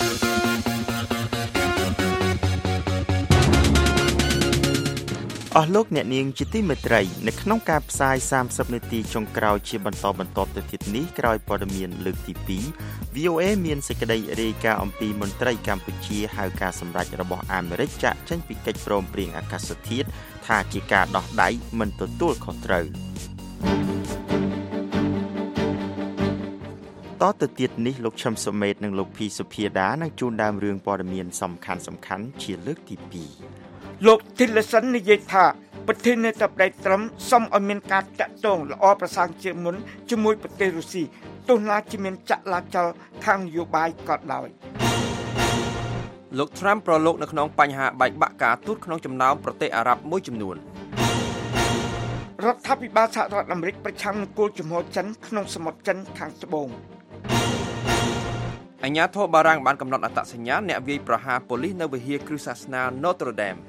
អស់លោកអ្នកនាងជាទីមេត្រីនៅក្នុងការផ្សាយសាមសិបនាទីចុងក្រោយជាបន្តបន្ទាប់ទៅទៀតនេះក្រោយព័ត៌មានលើកទីពីរ វី អូ เอ មានសេចក្តីរាយការណ៍អំពីមន្ត្រីកម្ពុជាហៅការសម្រេចរបស់អាមេរិកចាក់ចេញពីកិច្ចព្រមព្រៀងអាកាសធាតុថាជាការដោះដៃមិនទទួលខុសត្រូវតទៅទៀតនេះលោកឈឹមសុមេតនិងលោកភីសុភាដានឹងជូនដើមរឿងព័ត៌មានសំខាន់សំខាន់ជាលើកទីពីរលោក Tillerson និយាយថាប្រធានាធិបតីត្រុំសូមឲ្យមានការតាក់ទងល្អប្រសើរជាងមុនជាមួយប្រទេសរុស្ស៊ីទោះណាជាមានចលនាចលខាងនយោបាយក៏ដោយលោក Trump ប្រឡូកនៅក្នុងបញ្ហាបែកបាក់ការទូតក្នុងចំណោមប្រទេសអារ៉ាប់មួយចំនួនរដ្ឋាភិបាលសហរដ្ឋអាមេរិកប្រឆាំងនឹងគោលជំហរចិនក្នុងសមុទ្រចិនខាងត្បូងអាជ្ញាធរបារាំងបានកំណត់អត្តសញ្ញាណអ្នកវាយប្រហារប៉ូលីសនៅវិហារគ្រឹះសាសនា Notre Dame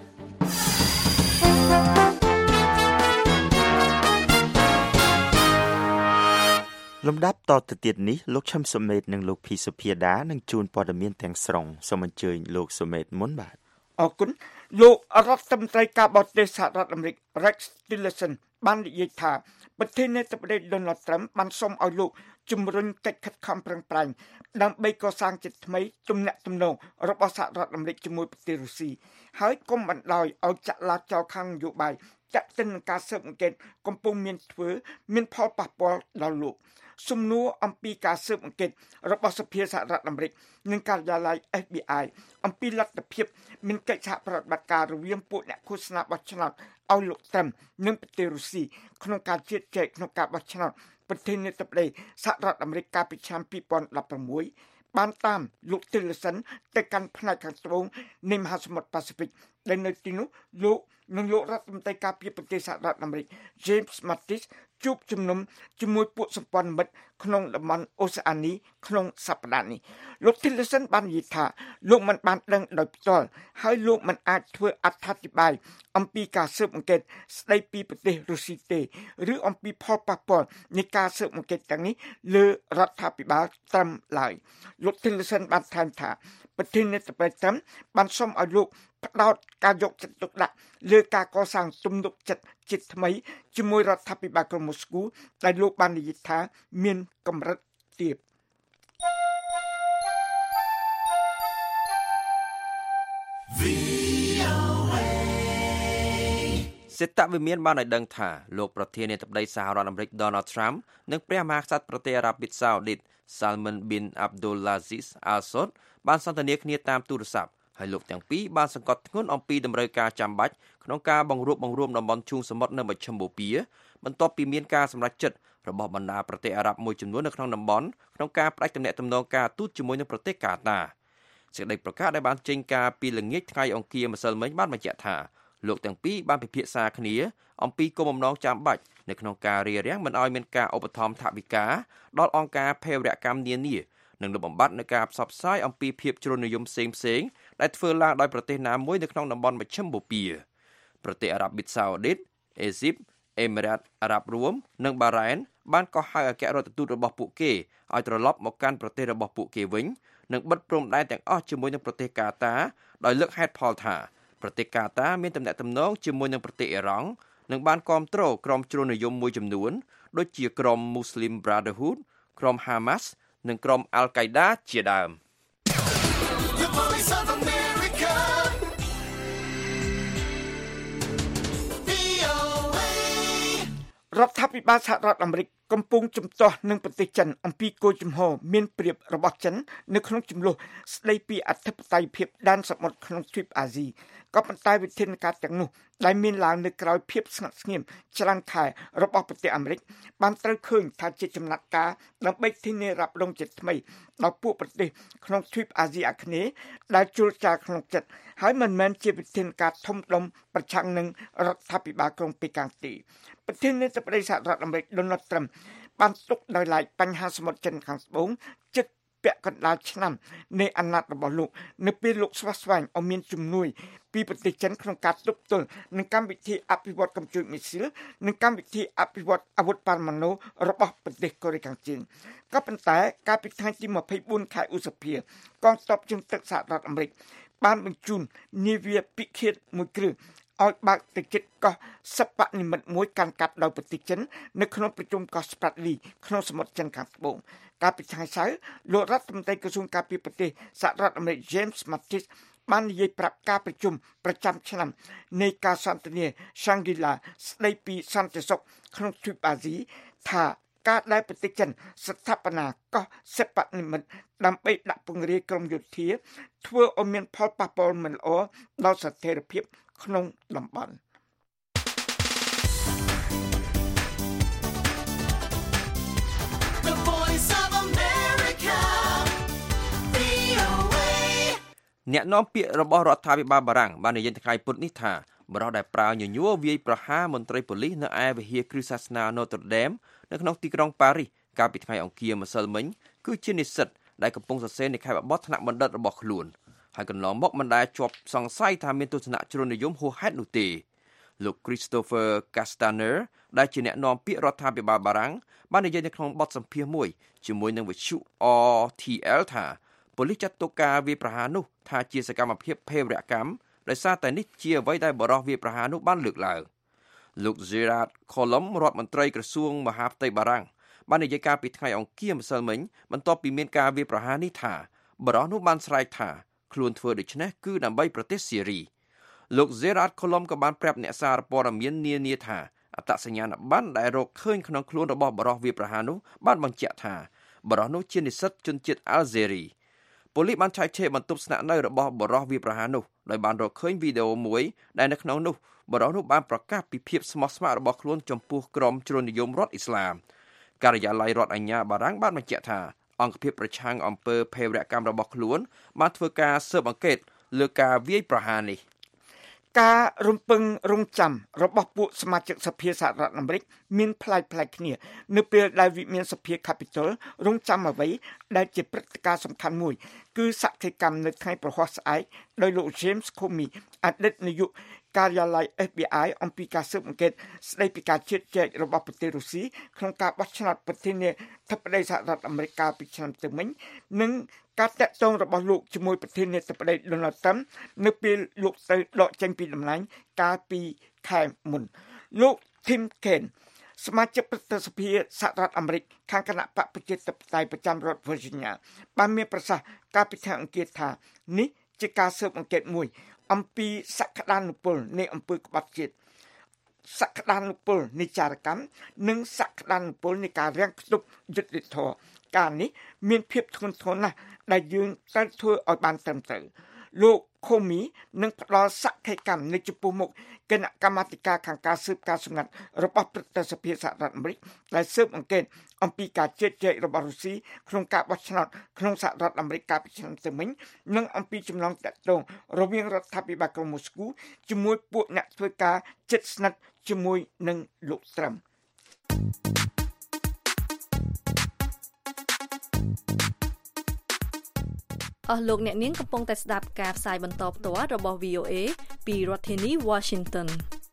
លំដាប់តទៅទៀតនេះលោកឈឹមសុមេតនិងលោកភីសុភាដានឹងជួនព័ត៌មានទាំងស្រុងសូមអញ្ជើញលោកសុមេតមុនបាទអរគុណលោករដ្ឋមន្ត្រីការបរទេសសហរដ្ឋអាមេរិក Rex Tillerson បាននិយាយថាប្រធានាធិបតី Donald Trump បានសូមឲ្យលោកជំរុញកិច្ចខិតខំប្រឹងប្រែងដើម្បីកសាងចិត្តថ្មីទំនាក់ទំនងរបស់សហរដ្ឋអាមេរិកជាមួយប្រទេសរុស្ស៊ីហើយកុំបណ្ដោយឲ្យចលនាចលខាងនយោបាយចាក់ទិននឹងការស៊ើបអង្កេតកំពុងមានធ្វើមានផលប៉ះពាល់ដល់លោកសំណួរអំពីការស៊ើបអង្កេតរបស់សភាសហរដ្ឋអាមេរិកនិងការិយាល័យ เอฟ บี ไอ អំពីលទ្ធភាពមានកិច្ចសហប្រតិបត្តិការរវាងពួកអ្នកឃោសនាបោះឆ្នោតឲ្យលោកត្រឹមនិងប្រទេសរុស្ស៊ីក្នុងការជៀតចែកក្នុងការបោះឆ្នោតប្រធានាធិបតីសហរដ្ឋអាមេរិកកាលពីឆ្នាំពីរពាន់ដប់ប្រាំមួយបានតាមលោក Tillerson ទៅកាន់ផ្នែកខាងត្បូងនៃមហាសមុទ្រប៉ាស៊ីហ្វិកដែលនៅទីនោះលោកនិងលោករដ្ឋមន្ត្រីការពារប្រទេសសហរដ្ឋអាមេរិក James Mattis ជួបជំនុំជាមួយពួកសម្ព័ន្ធមិត្តក្នុងតំបន់អូសេអានីក្នុងសប្តាហ៍នេះលោក Tillerson បាននិយាយថាលោកមិនបានដឹងដោយផ្ទាល់ហើយលោកមិនអាចធ្វើអត្ថាធិប្បាយអំពីការស៊ើបអង្កេតស្ដីពីប្រទេសរុស្ស៊ីទេឬអំពីផលប៉ះពាល់នៃការស៊ើបអង្កេតទាំងនេះលើរដ្ឋាភិបាលត្រឹមឡើយលោក Tillerson បានថែមថាប្រធានាធិបតីត្រឹមបានសូមឲ្យលោកផ្ដោតការយកចិត្តទុកដាក់លើការកសាងទំនុកចិត្តជាតិថ្មីជាមួយរដ្ឋាភិបាលក្រុងមូស្គូដែលលោកបាននិយាយថាមានកម្រិតទាបសេតវិមានបានឲ្យដឹងថាលោកប្រធានាធិបតីសហរដ្ឋអាមេរិក Donald Trump និងព្រះមហាក្សត្រប្រទេសអារ៉ាប៊ីសាអូឌីត Salman bin Abdulaziz Al Saud បានសន្ទនាគ្នាតាមទូរស័ព្ទហើយលោកទាំងពីរបានសង្កត់ធ្ងន់អំពីតម្រូវការចាំបាច់ក្នុងការបង្រួបបង្រួមតំបន់ឈូងសមុទ្រនៅមជ្ឈមបូព៌ាបន្ទាប់ពីមានការសម្រេចចិត្តរបស់បណ្ដាប្រទេសអារ៉ាប់មួយចំនួននៅក្នុងតំបន់ក្នុងការផ្ដាច់ទំនាក់ទំនងការទូតជាមួយនឹងប្រទេសកាតាសេចក្តីប្រកាសដែលបានចេញការពីល្ងាចថ្ងៃអង្គារម្សិលមិញបានបញ្ជាក់ថាលោកទាំងពីរបានពិភាក្សាគ្នាអំពីគោលបំណងចាំបាច់នៅក្នុងការរារាំងមិនឲ្យមានការឧបត្ថម្ភថវិកាដល់អង្គការភេរវកម្មនានានិងលុបបំបាត់នៃការផ្សព្វផ្សាយអំពីភាពជ្រុលនិយមផ្សេងផ្សេងដែលធ្វើឡើងដោយប្រទេសណាមួយនៅក្នុងតំបន់មជ្ឈមបូព៌ាប្រទេសអារ៉ាប៊ីសាអូឌីតអេស៊ីបអេមីរ៉ាតអារ៉ាប់រួមនិងបារ៉ែនបានកោះហៅអគ្គរដ្ឋទូតរបស់ពួកគេឲ្យត្រឡប់មកកាន់ប្រទេសរបស់ពួកគេវិញនិងបិទព្រំដែនទាំងអស់ជាមួយនឹងប្រទេសកាតាដោយលើកហេតុផលថាប្រទេសកាតាមានទំនាក់ទំនងជាមួយនឹងប្រទេសអ៊ីរ៉ង់និងបានគាំទ្រក្រុមជ្រុលនិយមមួយចំនួនដូចជាក្រុម Muslim Brotherhood ក្រុម Hamas និងក្រុម Al-Qaeda ជាដើមរដ្ឋាភិបាលសហរដ្ឋអាមេរិកកំពុងជំទាស់នឹងប្រទេសចិនអំពីគោលជំហរមានប្រៀបរបស់ចិននៅក្នុងចំនួនស្ដីពីអធិបតេយ្យភាពដែនសមុទ្រក្នុងទ្វីបអាស៊ីក៏ប៉ុន្តែវិធានការទាំងនោះដែលមានឡើងនៅក្រៅភាពស្ងាត់ស្ងៀមច្រើនខែរបស់ប្រទេសអាមេរិកបានត្រូវឃើញថាជាចំណាត់ការដើម្បីធានារ៉ាប់រងចិត្តថ្មីដល់ពួកប្រទេសក្នុងទ្វីបអាស៊ីអាគ្នេយ៍ដែលជួលចាលក្នុងចិត្តហើយមិនមែនជាវិធានការធំដុំប្រឆាំងនឹងរដ្ឋាភិបាលក្រុងប៉េកាំងទេប្រធានាធិបតីសហរដ្ឋអាមេរិក Donald Trump បានទុកដោយឡែកបញ្ហាសមុទ្រចិនខាងត្បូងជិតពាក់កណ្ដាលឆ្នាំនៃអាណត្តិរបស់លោកនៅពេលលោកស្វាស្វែងឲ្យមានជំនួយពីប្រទេសចិនក្នុងការទប់ទល់នឹងកម្មវិធីអភិវឌ្ឍកំពូលមីស៊ីលនិងកម្មវិធីអភិវឌ្ឍអាវុធបរមាណូរបស់ប្រទេសកូរ៉េខាងជើងក៏ប៉ុន្តែកាលពីថ្ងៃទីម្ភៃបួនខែឧសភាកងទ័ពជើងទឹកសហរដ្ឋអាមេរិកបានបញ្ជូននាវាពិឃាតមួយគ្រឿងឲ្យបើកទៅជិតកោះសិប្បនិមិត្តមួយកាន់កាប់ដោយប្រទេសចិននៅក្នុងប្រជុំកោះ Spratly ក្នុងសមុទ្រចិនខាងត្បូងកាលពីថ្ងៃសៅរ៍លោករដ្ឋមន្ត្រីក្រសួងការពារប្រទេសសហរដ្ឋអាមេរិក James Mattis បាននិយាយប្រាប់ការប្រជុំប្រចាំឆ្នាំនៃការសន្ទនា Shangri-La ស្ដីពីសន្តិសុខក្នុងទ្វីបអាស៊ីថាការដែលប្រទេសចិនស្ថាបនាកោះសិប្បនិមិត្តដើម្បីដាក់ពង្រាយក្រុមយោធាធ្វើឲ្យមានផលប៉ះពាល់មិនល្អដល់ស្ថិរភាពក្នុងតំបន់អ្នកនាំពាក្យរបស់រដ្ឋាភិបាលបារាំងបាននិយាយថ្ងៃពុធនេះថាបរិះដែលប្រើញញួរវាយប្រហារមន្ត្រីប៉ូលីសនៅឯវិហារគ្រឹះសាសនា Notre Dame នៅក្នុងទីក្រុងប៉ារីសកាលពីថ្ងៃអង្គារម្សិលមិញគឺជានិស្សិតដែលកំពុងសរសេរនិក្ខេបបទថ្នាក់បណ្ឌិតរបស់ខ្លួនហើយកន្លងមកមិនដែលជាប់សង្ស័យថាមានទស្សនៈជ្រុលនិយមហួសហេតុនោះទេលោក Christopher Castaner ដែលជាអ្នកនាំពាក្យរដ្ឋាភិបាលបារាំងបាននិយាយនៅក្នុងបទសម្ភាសន៍មួយជាមួយនឹងវិទ្យុ R T L ថាប៉ូលីសចាត់ទុកការវាយប្រហារនោះថាជាសកម្មភាពភេរវកម្មដោយសារតែនេះជាអ្វីដែលបរិះវាយប្រហារនោះបានលើកឡើងលោក Gerard Collomb រដ្ឋមន្ត្រីក្រសួងមហាផ្ទៃបារាំងបាននិយាយការពីថ្ងៃអង្គារម្សិលមិញបន្ទាប់ពីមានការវាយប្រហារនេះថាបរិះនោះបានស្រែកថាខ្លួនធ្វើដូច្នេះគឺដើម្បីប្រទេសសេរីលោក Gerard Collomb ក៏បានប្រាប់អ្នកសារព័ត៌មាននានាថាអត្តសញ្ញាណប័ណ្ណដែលរកឃើញក្នុងខ្លួនរបស់បរិះវាយប្រហារនោះបានបញ្ជាក់ថាបរិះនោះជានិស្សិតជនជាតិអាល់ហ្សេរីប៉ូលីសបានឆែកឆេរបន្ទប់ស្នាក់នៅរបស់បរិះវាយប្រហារនោះដោយបានរកឃើញវីដេអូមួយដែលនៅក្នុងនោះបរិះនោះបានប្រកាសពីភាពស្មោះស្ម័គ្ររបស់ខ្លួនចំពោះក្រុមជ្រុលនិយមរដ្ឋអ៊ីស្លាមការិយាល័យរដ្ឋអាជ្ញាបារាំងបានបញ្ជាក់ថាអង្គភាពប្រឆាំងអំពើភេរវកម្មរបស់ខ្លួនបានធ្វើការស៊ើបអង្កេតលើការវាយប្រហារនេះការរំពឹងរង់ចាំរបស់ពួកសមាជិកសភាសហរដ្ឋអាមេរិកមានផ្លែកផ្លែកគ្នានៅពេលដែលវិមានសភា Capitol រង់ចាំអ្វីដែលជាព្រឹត្តិការណ៍សំខាន់មួយគឺសក្ខីកម្មនៅថ្ងៃប្រហ័សស្អែកដោយលោក James Comey អតីតនាយកការិយាល័យ เอฟ บี ไอ អំពីការស៊ើបអង្កេតស្ដីពីការជឿជែករបស់ប្រទេសរុស្ស៊ីក្នុងការបោះឆ្នោតប្រធានាធិបតីសហរដ្ឋអាមេរិកកាលពីឆ្នាំទៅមិញនិងការតាក់ទងរបស់លោកជាមួយប្រធានាធិបតី Donald Trump នៅពេលលោកទៅដកចេញពីតំណែងកាលពីខែមុនលោក Tim Kaine សមាជិកប្រតិសភាសហរដ្ឋអាមេរិកខាងគណៈបកប្រជាធិបតេយ្យប្រចាំរដ្ឋ Virginia បានមានប្រសាសន៍កាលពីថ្ងៃអង្គារថានេះជាការស៊ើបអង្កេតមួយអំពីសក្តានុពលនៃអង្គើក្បត់ជាតិសក្តានុពលនៃចារកម្មនិងសក្តានុពលនៃការរាំងខ្ទប់យុត្តិធម៌ការនេះមានភាពធ្ងន់ធ្ងរណាស់ដែលយើងត្រូវធ្វើឲ្យបានត្រឹមត្រូវលោកខូមីនឹងផ្ដល់សក្ខីកម្មនៅចំពោះមុខគណៈកម្មាធិការខាងការស៊ើបការសម្ងាត់របស់ប្រតិសភាសហរដ្ឋអាមេរិកដែលស៊ើបអង្កេតអំពីការជឿជែករបស់រុស្ស៊ីក្នុងការបោះឆ្នោតក្នុងសហរដ្ឋអាមេរិកកាលពីឆ្នាំទៅមិញនិងអំពីចំណងទាក់ទងរវាងរដ្ឋាភិបាលក្រុងម៉ូស្គូជាមួយពួកអ្នកធ្វើការជិតស្និទ្ធជាមួយនឹងលោកត្រាំអស់លោកអ្នកនាងកំពុងតែស្ដាប់ការផ្សាយបន្តផ្ទាល់របស់ វី អូ អេ ពីរដ្ឋធានី Washington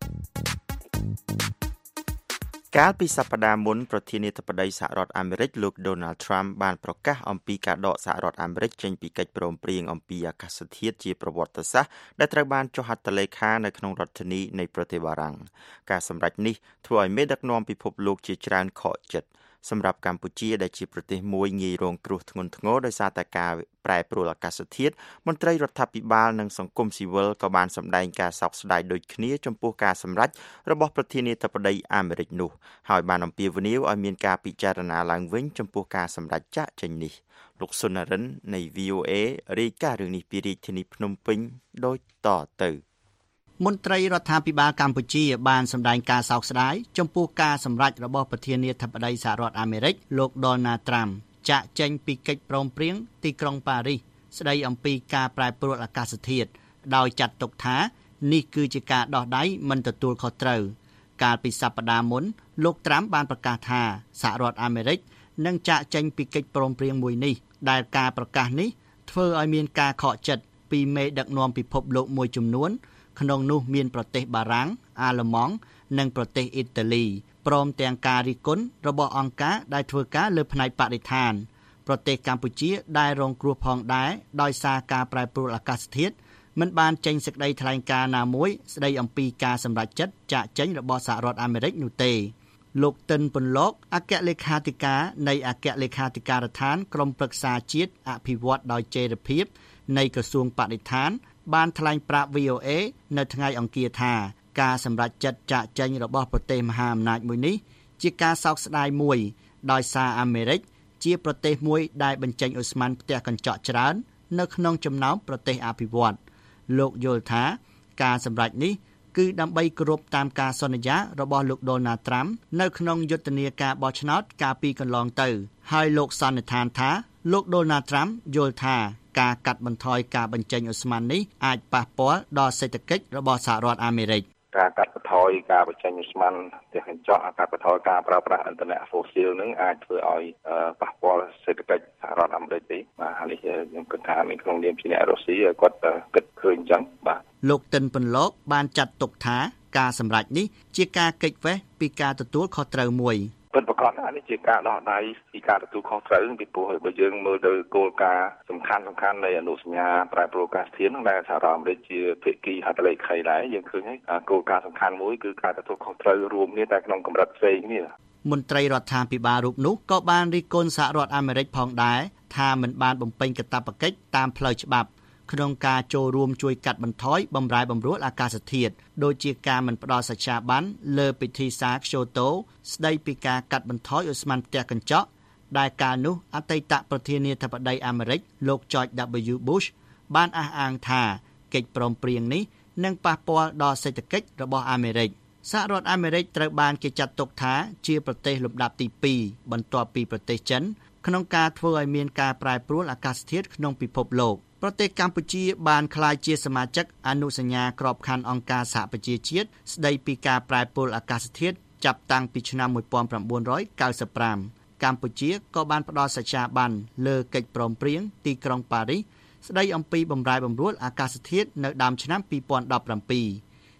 កាលពីសប្តាហ៍មុនប្រធានាធិបតីសហរដ្ឋអាមេរិកលោក Donald Trump បានប្រកាសអំពីការដកសហរដ្ឋអាមេរិកចេញពីកិច្ចព្រមព្រៀងអំពីអាកាសធាតុជាប្រវត្តិសាស្ត្រដែលត្រូវបានចុះហត្ថលេខានៅក្នុងរដ្ឋធានីនៃប្រទេសបារាំងការសម្រេចនេះធ្វើឲ្យមេដឹកនាំពិភពលោកជាច្រើនខកចិត្តសម្រាប់កម្ពុជាដែលជាប្រទេសមួយងាយរងគ្រោះធ្ងន់ធ្ងរដោយសារតែការប្រែប្រួលអាកាសធាតុមន្ត្រីរដ្ឋាភិបាលនិងសង្គមស៊ីវិលក៏បានសម្ដែងការសោកស្ដាយដូចគ្នាចំពោះការសម្រេចរបស់ប្រធានាធិបតីអាមេរិកនោះហើយបានអំពាវនាវឲ្យមានការពិចារណាឡើងវិញចំពោះការសម្រេចចាក់ចេញនេះលោកសុនរិននៃ វី អូ អេ រាយការណ៍រឿងនេះពីរាជធានីភ្នំពេញដូចតទៅមន្ត្រីរដ្ឋាភិបាលកម្ពុជាបានសម្ដែងការសោកស្ដាយចំពោះការសម្រេចរបស់ប្រធានាធិបតីសហរដ្ឋអាមេរិកលោក Donald Trump ចាក់ចេញពីកិច្ចព្រមព្រៀងទីក្រុងប៉ារីសស្ដីអំពីការប្រែប្រួលអាកាសធាតុដោយចាត់ទុកថានេះគឺជាការដោះដៃមិនទទួលខុសត្រូវកាលពីសប្តាហ៍មុនលោក Trump បានប្រកាសថាសហរដ្ឋអាមេរិកនឹងចាក់ចេញពីកិច្ចព្រមព្រៀងមួយនេះដែលការប្រកាសនេះធ្វើឲ្យមានការខកចិត្តពីមេដឹកនាំពិភពលោកមួយចំនួនក្នុងនោះមានប្រទេសបារាំងអាល្លឺម៉ង់និងប្រទេសអ៊ីតាលីព្រមទាំងការរិះគន់របស់អង្គការដែលធ្វើការលើផ្នែកបរិស្ថានប្រទេសកម្ពុជាដែលរងគ្រោះផងដែរដោយសារការប្រែប្រួលអាកាសធាតុមិនបានចេញសេចក្តីថ្លែងការណ៍ណាមួយស្តីអំពីការសម្រេចចិត្តចាកចេញរបស់សហរដ្ឋអាមេរិកនោះទេលោកតិនពុនលោកអគ្គលេខាធិការនៃអគ្គលេខាធិការដ្ឋានក្រមប្រឹក្សាជាតិអភិវឌ្ឍដោយចីរភាពនៃក្រសួងបរិស្ថានបានថ្លែងប្រាប់ វី អូ អេ នៅថ្ងៃអង្គារថាការសម្រេចចិត្តចាកចេញរបស់ប្រទេសមហាអំណាចមួយនេះជាការសោកស្ដាយមួយដោយសារអាមេរិកជាប្រទេសមួយដែលបញ្ចេញឧស្ម័នផ្ទះកញ្ចក់ច្រើននៅក្នុងចំណោមប្រទេសអភិវឌ្ឍលោកយល់ថាការសម្រេចនេះគឺដើម្បីគោរពតាមការសន្យារបស់លោក Donald Trump នៅក្នុងយុទ្ធនាការបោះឆ្នោតកាលពីកន្លងទៅហើយលោកសន្និដ្ឋានថាលោក Donald Trump យល់ថាការកាត់បន្ថយការបញ្ចេញឧស្ម័ននេះអាចប៉ះពាល់ដល់សេដ្ឋកិច្ចរបស់សហរដ្ឋអាមេរិកការកាត់បន្ថយការបញ្ចេញឧស្ម័នផ្ទះកញ្ចក់កាត់បន្ថយការប្រើប្រាស់ឥន្ធនៈ fossil នឹងអាចធ្វើឲ្យប៉ះពាល់សេដ្ឋកិច្ចសហរដ្ឋអាមេរិកទេបាទហើយខ្ញុំគិតថាមានក្នុងនាមជាអ្នករុស្ស៊ីគាត់គិតឃើញអញ្ចឹងបាទលោកតិនពន្លកបានចាត់ទុកថាការសម្រេចនេះជាការគេចវេះពីការទទួលខុសត្រូវមួយពិតប្រាកដថានេះជាការដោះដៃពីការទទួលខុសត្រូវពីព្រោះបើយើងមើលទៅគោលការណ៍សំខាន់សំខាន់នៃអនុសញ្ញាប្រែប្រួលអាកាសធាតុដែលសហរដ្ឋអាមេរិកជាភាគីហត្ថលេខីដែរយើងឃើញហើយគោលការណ៍សំខាន់មួយគឺការទទួលខុសត្រូវរួមគ្នាតែក្នុងកម្រិតផ្សេងគ្នាមន្ត្រីរដ្ឋាភិបាលរូបនោះក៏បានរិះគន់សហរដ្ឋអាមេរិកផងដែរថាមិនបានបំពេញកាតព្វកិច្ចតាមផ្លូវច្បាប់ក្នុងការចូលរួមជួយកាត់បន្ថយបំរែបំរួលអាកាសធាតុដូចជាការមិនផ្ដល់សច្ចាប័នលើពិធីសារក្យូតូស្ដីពីការកាត់បន្ថយឧស្ម័នផ្ទះកញ្ចក់ដែលកាលនោះអតីតប្រធានាធិបតីអាមេរិកលោក George W. Bush បានអះអាងថាកិច្ចព្រមព្រៀងនេះនឹងប៉ះពាល់ដល់សេដ្ឋកិច្ចរបស់អាមេរិកសហរដ្ឋអាមេរិកត្រូវបានគេចាត់ទុកថាជាប្រទេសលំដាប់ទីពីរបន្ទាប់ពីប្រទេសចិនក្នុងការធ្វើឲ្យមានការប្រែប្រួលអាកាសធាតុក្នុងពិភពលោកប្រទេសកម្ពុជាបានក្លាយជាសមាជិកអនុសញ្ញាក្របខ័ណ្ឌអង្គការសហប្រជាជាតិស្ដីពីការប្រែប្រួលអាកាសធាតុចាប់តាំងពីឆ្នាំmột nghìn chín trăm chín mươi lămកម្ពុជាក៏បានផ្ដល់សច្ចាប័នលើកិច្ចព្រមព្រៀងទីក្រុងប៉ារីសស្ដីអំពីបម្រែបម្រួលអាកាសធាតុនៅដើមឆ្នាំពីរពាន់ដប់ប្រាំពីរ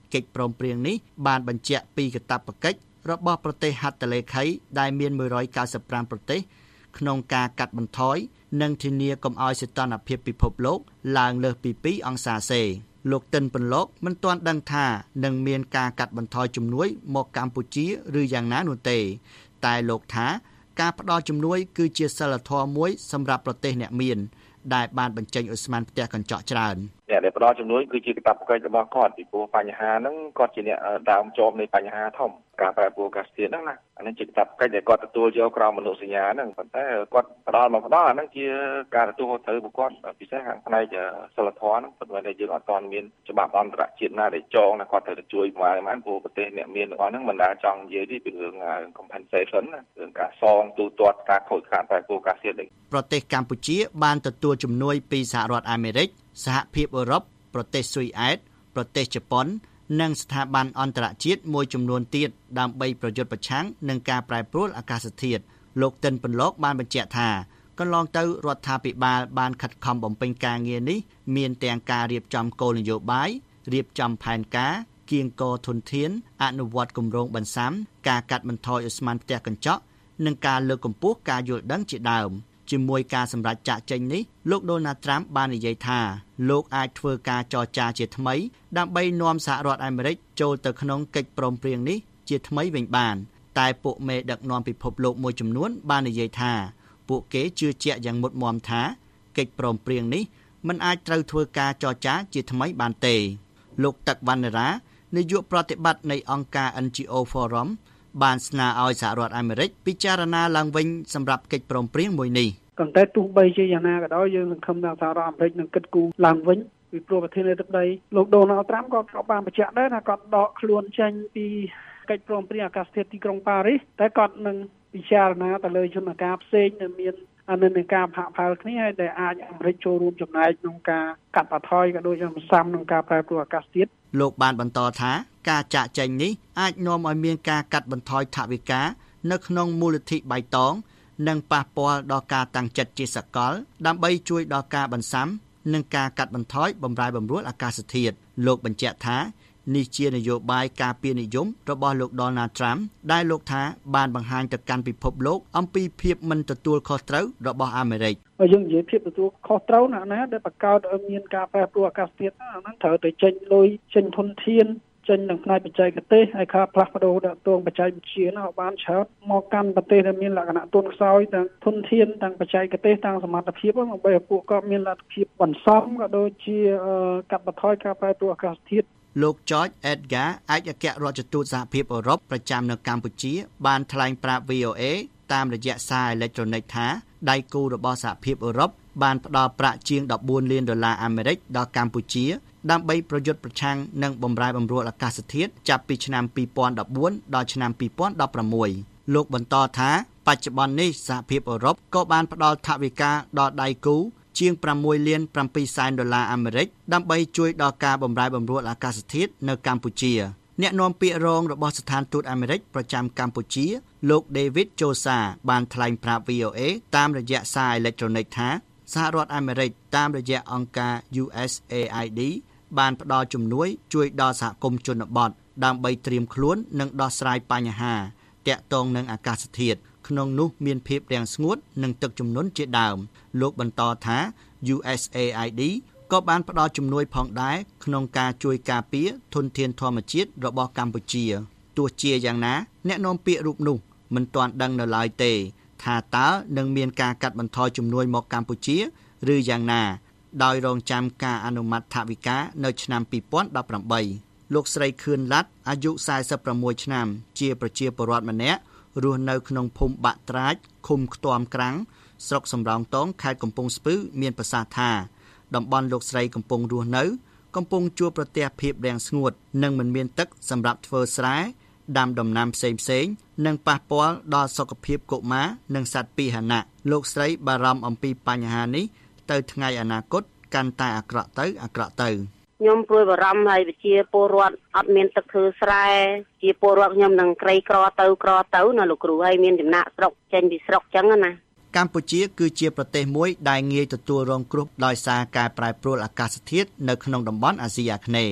កិច្ចព្រមព្រៀងនេះបានបញ្ជាក់ពីកាតព្វកិច្ចរបស់ប្រទេសហត្ថលេខីដែលមានមួយរយเก้าสิบห้าប្រទេសក្នុងការកាត់បន្ថយនិងធានាកុំឲ្យសីតុណ្ហភាពពិភពលោកឡើងលើសពីពីរអង្សាសេលោកតិនពន្លកមិនទាន់ដឹងថានឹងមានការកាត់បន្ថយជំនួយមកកម្ពុជាឬយ៉ាងណានោះទេតែលោកថាការផ្ដល់ជំនួយគឺជាសិលធម៌មួយសម្រាប់ប្រទេសអ្នកមានដែលបានបញ្ចេញឧស្ម័នផ្ទះកញ្ចក់ច្រើនអ្នកដែលផ្ដល់ជំនួយគឺជាកាតព្វកិច្ចរបស់គាត់ពីព្រោះបញ្ហាហ្នឹងគាត់ជាអ្នកដើមជាប់នៃបញ្ហាធំការប្រែប្រួលអាកាសធាតុហ្នឹងណាអានេះជាកាតព្វកិច្ចដែលគាត់ទទួលយកក្រោមមនោសញ្ញាហ្នឹងប៉ុន្តែគាត់ផ្ដល់មកផ្ដល់អាហ្នឹងជាការទទួលខុសត្រូវរបស់គាត់ពិសេសខាងផ្នែកសិលធម៌ហ្នឹងប៉ុន្តែយើងអត់ទាន់មានច្បាប់អន្តរជាតិណាដែលចងណាគាត់ត្រូវជួយមកឲ្យបានព្រោះប្រទេសអ្នកមានទាំងអស់ហ្នឹងមិនដែលចង់និយាយទេពីរឿង compensation ណារឿងការសងទូទាត់ការខូចខាតប្រែប្រួលអាកាសធាតុនេះប្រទេសកម្ពុជាបានទទួលជំនួយពីសហរដ្ឋអាមេរិកសហភាពអឺរ៉ុបប្រទេសស៊ុយអែតប្រទេសជប៉ុននិងស្ថាប័នអន្តរជាតិមួយចំនួនទៀតដើម្បីប្រយុទ្ធប្រឆាំងនឹងការប្រែប្រួលអាកាសធាតុលោកតិនពន្លកបានបញ្ជាក់ថាកន្លងទៅរដ្ឋាភិបាលបានខិតខំបំពេញការងារនេះមានទាំងការរៀបចំគោលនយោបាយរៀបចំផែនការគៀងគរធនធានអនុវត្តគម្រោងបន្សាំការកាត់បន្ថយឧស្ម័នផ្ទះកញ្ចក់និងការលើកកម្ពស់ការយល់ដឹងជាដើមជាមួយការសម្រេចចាក់ចេញនេះលោក Donald Trump បាននិយាយថាលោកអាចធ្វើការចរចាជាថ្មីដើម្បីនាំសហរដ្ឋអាមេរិកចូលទៅក្នុងកិច្ចព្រមព្រៀងនេះជាថ្មីវិញបានតែពួកមេដឹកនាំពិភពលោកមួយចំនួនបាននិយាយថាពួកគេជឿជាក់យ៉ាងមុតមាំថាកិច្ចព្រមព្រៀងនេះមិនអាចត្រូវធ្វើការចរចាជាថ្មីបានទេលោកទឹកវណ្ណរានាយកប្រតិបត្តិនៃអង្គការ N G O Forum បានស្នើឲ្យសហរដ្ឋអាមេរិកពិចារណាឡើងវិញសម្រាប់កិច្ចព្រមព្រៀងមួយនេះក៏តែទោះបីជាយ៉ាងណាក៏ដោយយើងសង្ឃឹមថាសហរដ្ឋអាមេរិកនឹងគិតគូរឡើងវិញពីព្រោះប្រធានាធិបតីលោក Donald Trump ក៏ក៏បានបញ្ជាក់ដែរថាគាត់ដកខ្លួនចេញពីកិច្ចព្រមព្រៀងអាកាសធាតុទីក្រុងប៉ារីសតែគាត់នឹងពិចារណាទៅលើយន្តការផ្សេងដែលមានអនុញ្ញាតការផាកផាលគ្នាហើយដែលអាចអាមេរិកចូលរួមចំណែកក្នុងការកាត់បន្ថយក៏ដូចជាបន្សាំក្នុងការប្រែប្រួលអាកាសធាតុលោកបានបន្តថាការចាក់ចែងនេះអាចនាំឲ្យមានការកាត់បន្ថយថវិកានៅក្នុងមូលនិធិបៃតងនិងប៉ះពាល់ដល់ការតាំងចិត្តជាសកលដើម្បីជួយដល់ការបន្សាំនិងការកាត់បន្ថយបម្រែបម្រួលអាកាសធាតុលោកបញ្ជាក់ថានេះជានយោបាយការពារនិយមរបស់លោក Donald Trump ដែលលោកថាបានបង្ហាញទៅកាន់ពិភពលោកអំពីភាពមិនទទួលខុសត្រូវរបស់អាមេរិកហើយយើងនិយាយភាពទទួលខុសត្រូវណាណាដែលបង្កើតឲ្យមានការប្រែប្រួលអាកាសធាតុហ្នឹងត្រូវតែចេញលុយចេញធនធានចេញនឹងផ្នែកបច្ចេកទេសហើយការផ្លាស់ប្ដូរដាក់ទងបច្ចេកវិទ្យានោះឲ្យបានច្រើនមកកាន់ប្រទេសដែលមានលក្ខណៈទន់ខ្សោយទាំងធនធានទាំងបច្ចេកទេសទាំងសមត្ថភាពដើម្បីឲ្យពួកគាត់មានលទ្ធភាពបន្សំក៏ដូចជាកាត់បន្ថយការប្រែប្រួលអាកាសធាតុលោក George Edgar ឯកអគ្គរដ្ឋទូតសហភាពអឺរ៉ុបប្រចាំនៅកម្ពុជាបានថ្លែងប្រាប់ V O A តាមរយៈសារអេឡិចត្រូនិកថាដៃគូរបស់សហភាពអឺរ៉ុបបានផ្ដល់ប្រាក់ជាងដប់បួនលានដុល្លារអាមេរិកដល់កម្ពុជាដើម្បីប្រយុទ្ធប្រឆាំងនឹងបម្រែបម្រួលអាកាសធាតុចាប់ពីឆ្នាំពីរពាន់ដប់បួនដល់ឆ្នាំពីរពាន់ដប់ប្រាំមួយលោកបន្តថាបច្ចុប្បន្ននេះសហភាពអឺរ៉ុបក៏បានផ្ដល់ថវិកាដល់ដៃគូជាងប្រាំមួយលានប្រាំពីរសែនដុល្លារអាមេរិកដើម្បីជួយដល់ការបម្រែបម្រួលអាកាសធាតុនៅកម្ពុជាអ្នកនាំពាក្យរងរបស់ស្ថានទូតអាមេរិកប្រចាំកម្ពុជាលោក David Chosa បានថ្លែងប្រាប់ V O A តាមរយៈសារអេឡិចត្រូនិកថាសហរដ្ឋអាមេរិកតាមរយៈអង្គការ U S A I D បានផ្ដល់ជំនួយជួយដល់សហគមន៍ជនបទដើម្បីត្រៀមខ្លួននិងដោះស្រាយបញ្ហាទាក់ទងនឹងអាកាសធាតុក្នុងនោះមានភាពរាំងស្ងួតនិងទឹកជំនន់ជាដើមលោកបន្តថា U S A I D ក៏បានផ្ដល់ជំនួយផងដែរក្នុងការជួយការពារធនធានធម្មជាតិរបស់កម្ពុជាទោះជាយ៉ាងណាអ្នកនាំពាក្យរូបនោះមិនទាន់ដឹងនៅឡើយទេថាតើនឹងមានការកាត់បន្ថយជំនួយមកកម្ពុជាឬយ៉ាងណាដោយរងចាំការអនុម័តថវិកានៅឆ្នាំពីរពាន់ដប់ប្រាំបីលោកស្រីខឿនឡាត់អាយុសែសិបប្រាំមួយឆ្នាំជាប្រជាពលរដ្ឋម្នាក់រស់នៅក្នុងភូមិបាក់ត្រាចឃុំខ្ទាំក្រាំងស្រុកសំរោងទងខេត្តកំពង់ស្ពឺមានប្រសាសន៍ថាតំបន់លោកស្រីកំពុងរស់នៅកំពុងជួបប្រទះភាពរាំងស្ងួតនិងមិនមានទឹកសម្រាប់ធ្វើស្រែដាំដំណាំផ្សេងៗនិងប៉ះពាល់ដល់សុខភាពកុមារនិងសត្វពាហនៈលោកស្រីបារម្ភអំពីបញ្ហានេះទៅថ្ងៃអនាគតកាន់តែអាក្រក់ទៅអាក្រក់ទៅខ្ញុំព្រួយបារម្ភហើយជាពលរដ្ឋអត់មានទឹកធ្វើស្រែជាពលរដ្ឋខ្ញុំនឹងក្រីក្រទៅក្រទៅណាលោកគ្រូហើយមានចំណាក់ស្រុកចេញពីស្រុកចឹងណាកម្ពុជាគឺជាប្រទេសមួយដែលងាយទទួលរងគ្រោះដោយសារការប្រែប្រួលអាកាសធាតុនៅក្នុងតំបន់អាស៊ីអាគ្នេយ៍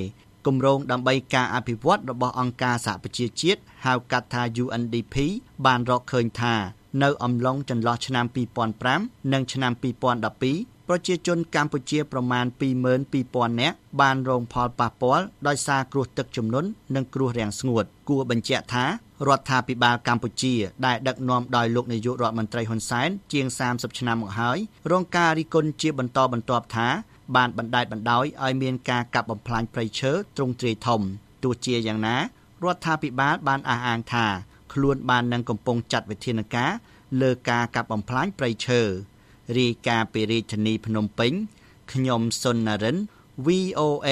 គម្រោងដើម្បីការអភិវឌ្ឍរបស់អង្គការសហប្រជាជាតិហៅកាត់ថា U N D P បានរកឃើញថានៅអំឡុងចន្លោះឆ្នាំពីរពាន់ប្រាំនិងឆ្នាំពីរពាន់ដប់ពីរប្រជាជនកម្ពុជាប្រមាណ ពីរម៉ឺនពីរពាន់ នាក់បានរងផលប៉ះពាល់ដោយសារគ្រោះទឹកជំនន់និងគ្រោះរាំងស្ងួតគួរបញ្ជាក់ថារដ្ឋាភិបាលកម្ពុជាដែលដឹកនាំដោយលោកនាយករដ្ឋមន្ត្រីហ៊ុនសែនជាងសាមសិបឆ្នាំមកហើយរងការរិះគន់ជាបន្តបន្ទាប់ថាបានបណ្តែតបណ្តោយឲ្យមានការកាប់បំផ្លាញព្រៃឈើទ្រង់ទ្រាយធំទោះជាយ៉ាងណារដ្ឋាភិបាលបានអះអាងថាខ្លួនបាននឹងកំពុងចាត់វិធានការលើការកាប់បំផ្លាញព្រៃឈើរាយការណ៍ពីរាជធានីភ្នំពេញខ្ញុំសុននរិន V O A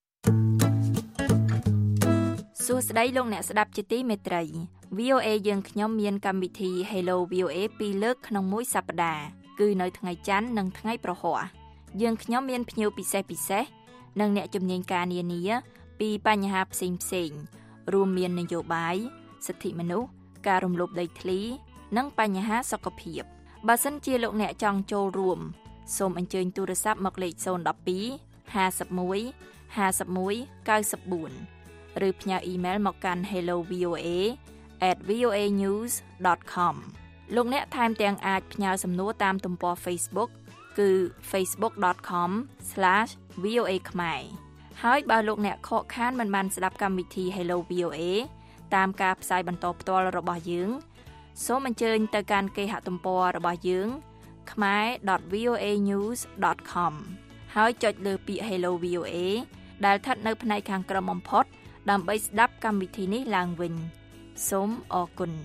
សួស្តីលោកអ្នកស្ដាប់ជាទីមេត្រី V O A យើងខ្ញុំមានកម្មវិធី Hello វី អូ เอ ពីរលើកក្នុងមួយសប្តាហ៍គឺនៅថ្ងៃច័ន្ទនិងថ្ងៃប្រហ័សយើងខ្ញុំមានភ្ញៀវពិសេសពិសេសនិងអ្នកជំនាញការនានាពីបញ្ហាផ្សេងផ្សេងរួមមាននយោបាយសិទ្ធិមនុស្សការរំលោភដីធ្លីនិងបញ្ហាសុខភាពបើសិនជាលោកអ្នកចង់ចូលរួមសូមអញ្ជើញទូរស័ព្ទមកលេខศูนย์ หนึ่ง สอง ห้า หนึ่ง หนึ่ง ห้า หนึ่ง เก้า สี่ ឬផ្ញើអ៊ីមែលមកកាន់ hello v o a at v o a news dot com លោកអ្នកថែមទាំងអាចផ្ញើសំណួរតាមទំព័រ Facebook គឺ facebook dot com slash v o a ខ្មែរហើយបើលោកអ្នកខកខានមិនបានស្ដាប់កម្មវិធី Hello វី អូ เอ តាមការផ្សាយបន្តផ្ទាល់របស់យើងសូមអញ្ជើញទៅកាន់គេហទំព័ររបស់យើង khmae dot v o a news dot com ហើយចុចលើពាក្យ Hello វី អូ เอ ដែលស្ថិតនៅផ្នែកខាងក្រោមបំផុតដើម្បីស្ដាប់កម្មវិធីនេះឡើងវិញសូមអរគុណ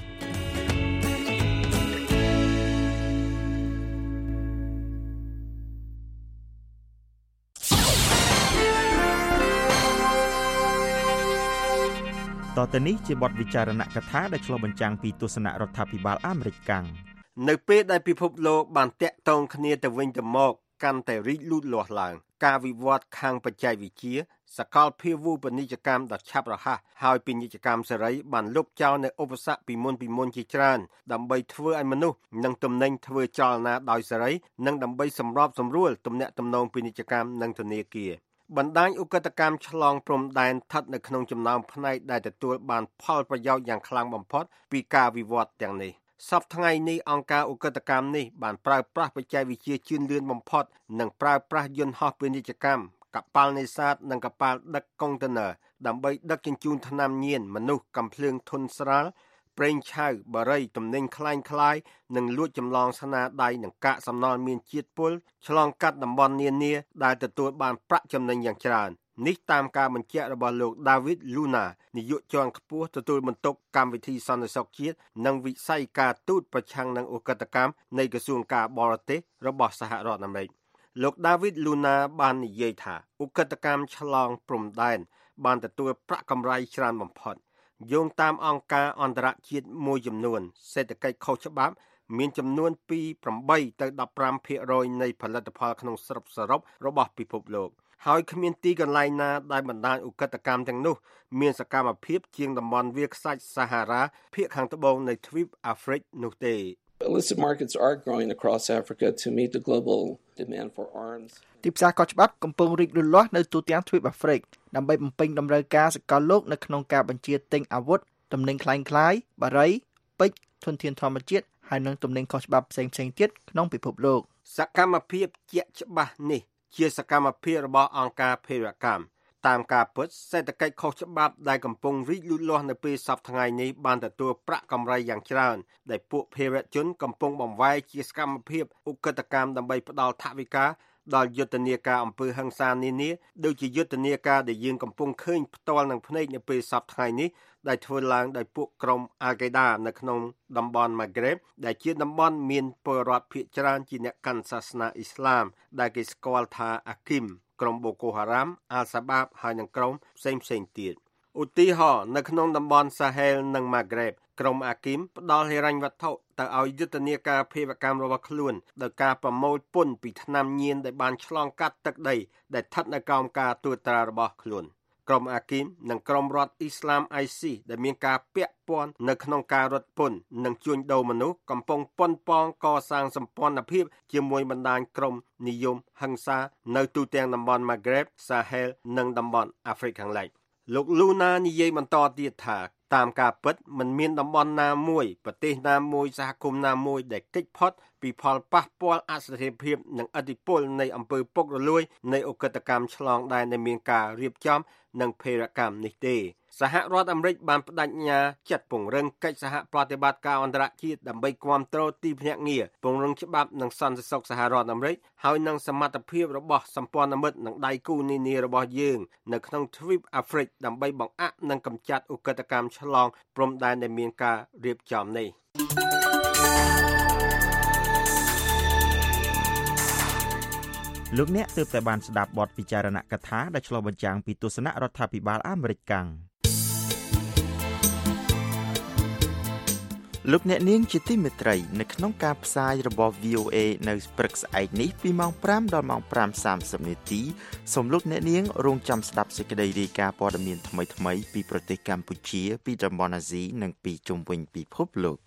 តទៅនេះជាបទវិចារណកថាដែលឆ្លុះបញ្ចាំងពីទស្សនៈរដ្ឋាភិបាលអាមេរិកកាំងនៅពេលដែលពិភពលោកបានតាក់ទងគ្នាទៅវិញទៅមកកាន់តែរីកលូតលាស់ឡើងការវិវត្តខាងបច្ចេកវិទ្យាសកលភាវូបនីយកម្មដ៏ឆាប់រហ័សហើយពាណិជ្ជកម្មសេរីបានលុបចោលនូវឧបសគ្គពីមុនពីមុនជាច្រើនដើម្បីធ្វើឲ្យមនុស្សនិងទំនិញធ្វើចលនាដោយសេរីនិងដើម្បីសម្របសម្រួលទំនាក់ទំនងពាណិជ្ជកម្មនិងធនាគារបណ្ដាញឧក្រិដ្ឋកម្មឆ្លងព្រំដែនស្ថិតនៅក្នុងចំណោមផ្នែកដែលទទួលបានផលប្រយោជន៍យ៉ាងខ្លាំងបំផុតពីការវិវត្តទាំងនេះសប្តាហ៍ថ្ងៃនេះអង្គការឧក្រិដ្ឋកម្មនេះបានប្រើប្រាស់បច្ចេកវិទ្យាជឿនលឿនបំផុតនិងប្រើប្រាស់យន្តហោះពាណិជ្ជកម្មកប៉ាល់នេសាទនិងកប៉ាល់ដឹកកុងតឺន័រដើម្បីដឹកជញ្ជូនថ្នាំញៀនមនុស្សកំភ្លើងធន់ស្រាលប្រេងឆៅបារីទំនិញคล้ายคล้ายនិងលួចចម្លងស្នាដៃនិងកាកសំណល់មានជាតិពុលឆ្លងកាត់តំបន់នានាដែលទទួលបានប្រាក់ចំណេញយ៉ាងច្រើននេះតាមការបញ្ជាក់របស់លោក David Luna នាយកជាន់ខ្ពស់ទទួលបន្ទុកកម្មវិធីសន្តិសុខជាតិនិងវិស័យការទូតប្រឆាំងនឹងឧក្រិដ្ឋកម្មនៃក្រសួងការបរទេសរបស់សហរដ្ឋអាមេរិកលោក David Luna បាននិយាយថាឧក្រិដ្ឋកម្មឆ្លងព្រំដែនបានទទួលប្រាក់កម្រៃច្រើនបំផុតយោងតាមអង្គការអន្តរជាតិមួយចំនួនសេដ្ឋកិច្ចខុសច្បាប់មានចំនួនពី ប្រាំបីទៅដប់ប្រាំភាគរយនៃផលិតផលក្នុងស្រុកសរុបរបស់ពិភពលោកហើយគ្មានទីកន្លែងណាដែលបណ្ដាញឧក្រិដ្ឋកម្មទាំងនោះមានសកម្មភាពជាងតំបន់វាលខ្សាច់សាហារ៉ាភាគខាងត្បូងនៃទ្វីបអាហ្វ្រិកនោះទេ Illicit markets are growing across Africa to meet the global demand for arms. ទីផ្សារខុសច្បាប់កំពុងរីកលូតលាស់នៅទូទាំងទ្វីបអាហ្វ្រិកដើម្បីបំពេញតម្រូវការសកលលោកនៅក្នុងការបញ្ជាទិញអាវុធទំនិញคล้ายៗបារីពេជ្រធនធានធម្មជាតិហើយនិងទំនិញខុសច្បាប់ផ្សេងៗទៀតក្នុងពិភពលោកសកម្មភាពជាក់ច្បាស់នេះជាសកម្មភាពរបស់អង្គការភេរវកម្មតាមការពិតសេដ្ឋកិច្ចខុសច្បាប់ដែលកំពុងរីកលូតលាស់នៅពេលសប្តាហ៍ថ្ងៃនេះបានទទួលប្រាក់កម្រៃយ៉ាងច្រើនដែលពួកភេរវជនកំពុងបង្វែរជាសកម្មភាពឧក្រិដ្ឋកម្មដើម្បីផ្ដល់ថវិកាដល់យុទ្ធនាការអំពើហិង្សានានាដូចជាយុទ្ធនាការដែលយើងកំពុងឃើញផ្ទាល់នឹងភ្នែកនៅពេលសប្តាហ៍ថ្ងៃនេះដែលធ្វើឡើងដោយពួកក្រុមអាល់កេដានៅក្នុងតំបន់ម៉ាហ្ក្រេបដែលជាតំបន់មានពលរដ្ឋភាគច្រើនជាអ្នកកាន់សាសនាអ៊ីស្លាមដែលគេស្គាល់ថាអាគីមក្រុមបូកូហារ៉ាមអាល់សាបាបហើយនិងក្រុមផ្សេងផ្សេងទៀតឧទាហរណ៍នៅក្នុងតំបន់សាហែលនិងម៉ាហ្ក្រេបក្រុមអាគីមផ្ដល់ហិរញ្ញវត្ថុទៅឲ្យយុទ្ធនាការភេរវកម្មរបស់ខ្លួនដោយការប្រមូលពន្ធពីថ្នាំញៀនដែលបានឆ្លងកាត់ទឹកដីដែលស្ថិតនៅក្រោមការត្រួតត្រារបស់ខ្លួនក្រុមអាគីមនិងក្រុមរដ្ឋអ៊ីស្លាម ไอ ซี ដែលមានការពាក់ព័ន្ធនៅក្នុងការរត់ពន្ធនិងជួញដូរមនុស្សកំពុងប៉ុនប៉ងកសាងសម្ព័ន្ធភាពជាមួយបណ្ដាញក្រុមនិយមហិង្សានៅទូទាំងតំបន់ Maghreb, Sahel និងតំបន់អាហ្វ្រិកខាងលិចលោក Luna និយាយបន្តទៀតថាតាមការពិតមិនមានតំបន់ណាមួយប្រទេសណាមួយសហគមន៍ណាមួយដែលគេចផុតពីផលប៉ះពាល់អស្ថិរភាពនិងឥទ្ធិពលនៃអំពើពុករលួយនៃអ ுக ្រិតកម្មឆ្លងដែនដែលមានការរៀបចំនិងភេរកម្មនេះទេសហរដ្ឋអាមេរិកបានបដិញ្ញាចាត់ពង្រឹងកិច្ចសហប្រតិបត្តិការអន្តរជាតិដើម្បីគាំទ្រទីភ្នាក់ងារពង្រឹងច្បាប់និងសន្តិសុខសហរដ្ឋអាមេរិកហើយនឹងសមត្ថភាពរបស់សម្ព័ន្ធមិត្តនិងដៃគូនានារបស់យើងនៅក្នុងទ្វីបអាហ្វ្រិកដើម្បីបង្អាក់និងកម្ចាត់អ ுக ្រិតកម្មឆ្លងព្រំដែនដែលមានការរៀបចំនេះលោកអ្នកទើបតែបានស្ដាប់បទពិចារណកថាដែលឆ្លុះបញ្ចាំងពីទស្សនៈរដ្ឋាភិបាលអាមេរិកកាំងលោកអ្នកនាងជាទីមេត្រីនៅក្នុងការផ្សាយរបស់ វី អូ เอ នៅព្រឹកស្អែកនេះពីម៉ោងប្រាំដល់ម៉ោងប្រាំសាមសិបនាទីសូមលោកអ្នកនាងរងចាំស្ដាប់សេចក្តីរាយការណ៍ព័ត៌មានថ្មីៗពីប្រទេសកម្ពុជាពីតំបន់អាស៊ីនិងពីជុំវិញពិភពលោក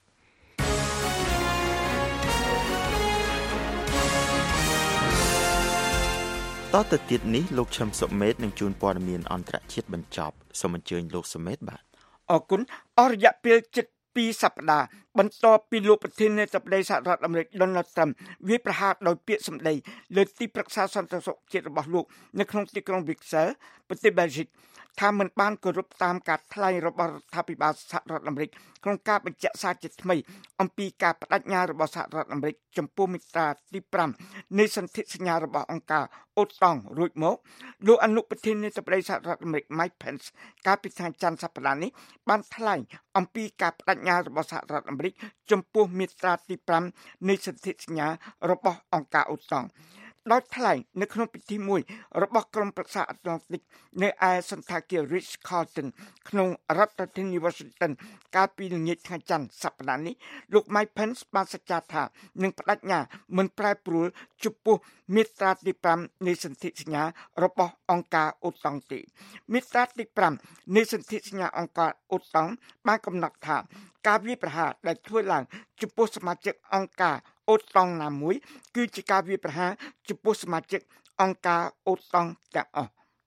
តទៅទៀតនេះលោកឈឹមសុមេតនឹងជួនព័ត៌មានអន្តរជាតិបញ្ចប់សូមអញ្ជើញលោកសុមេតបាទអរគុណអស់រយៈពេលជិតពីរសប្តាហ៍បន្ទាប់ពីលោកប្រធានាធិបតីសហរដ្ឋអាមេរិក Donald Trump វាយប្រហារដោយពាក្យសម្ដីលើទីប្រឹក្សាសន្តិសុខជាតិរបស់លោកនៅក្នុងទីក្រុង Brussels ប្រទេស Belgium ថាមិនបានគោរពតាមការថ្លែងរបស់រដ្ឋាភិបាលសហរដ្ឋអាមេរិកក្នុងការបញ្ជាក់សារជាថ្មីអំពីការបដិញ្ញារបស់សហរដ្ឋអាមេរិកចំពោះមាត្រាទីប្រាំនៃសន្ធិសញ្ញារបស់អង្គការអូតង់រួចមកលោកអនុប្រធានាធិបតីសហរដ្ឋអាមេរិក Mike Pence កាលពីថ្ងៃច័ន្ទសប្តាហ៍នេះបានថ្លែងអំពីការបដិញ្ញារបស់សហរដ្ឋអាមេរិកចំពោះមាត្រាទីប្រាំនៃសន្ធិសញ្ញារបស់អង្គការអូតង់ដោយថ្លែងនៅក្នុងពិធីមួយរបស់ក្រុមប្រឹក្សាអាត្លង់តិកនៅឯសន្តាគារ Ritz-Carlton ក្នុងរដ្ឋធានី Washington កាលពីល្ងាចថ្ងៃច័ន្ទសប្តាហ៍នេះលោក Mike Pence បានសច្ចាថានឹងបដិញ្ញាមិនប្រែប្រួលចំពោះមាត្រាទីប្រាំនៃសន្ធិសញ្ញារបស់អង្គការអូតង់ទេមាត្រាទីប្រាំនៃសន្ធិសញ្ញាអង្គការអូតង់បានកំណត់ថាការវាយប្រហារដែលធ្វើឡើងចំពោះសមាជិកអង្គការអូតង់ណាមួយគឺជាការវាយប្រហារចំពោះសមាជិកអង្គការអូតង់ទាំងអស់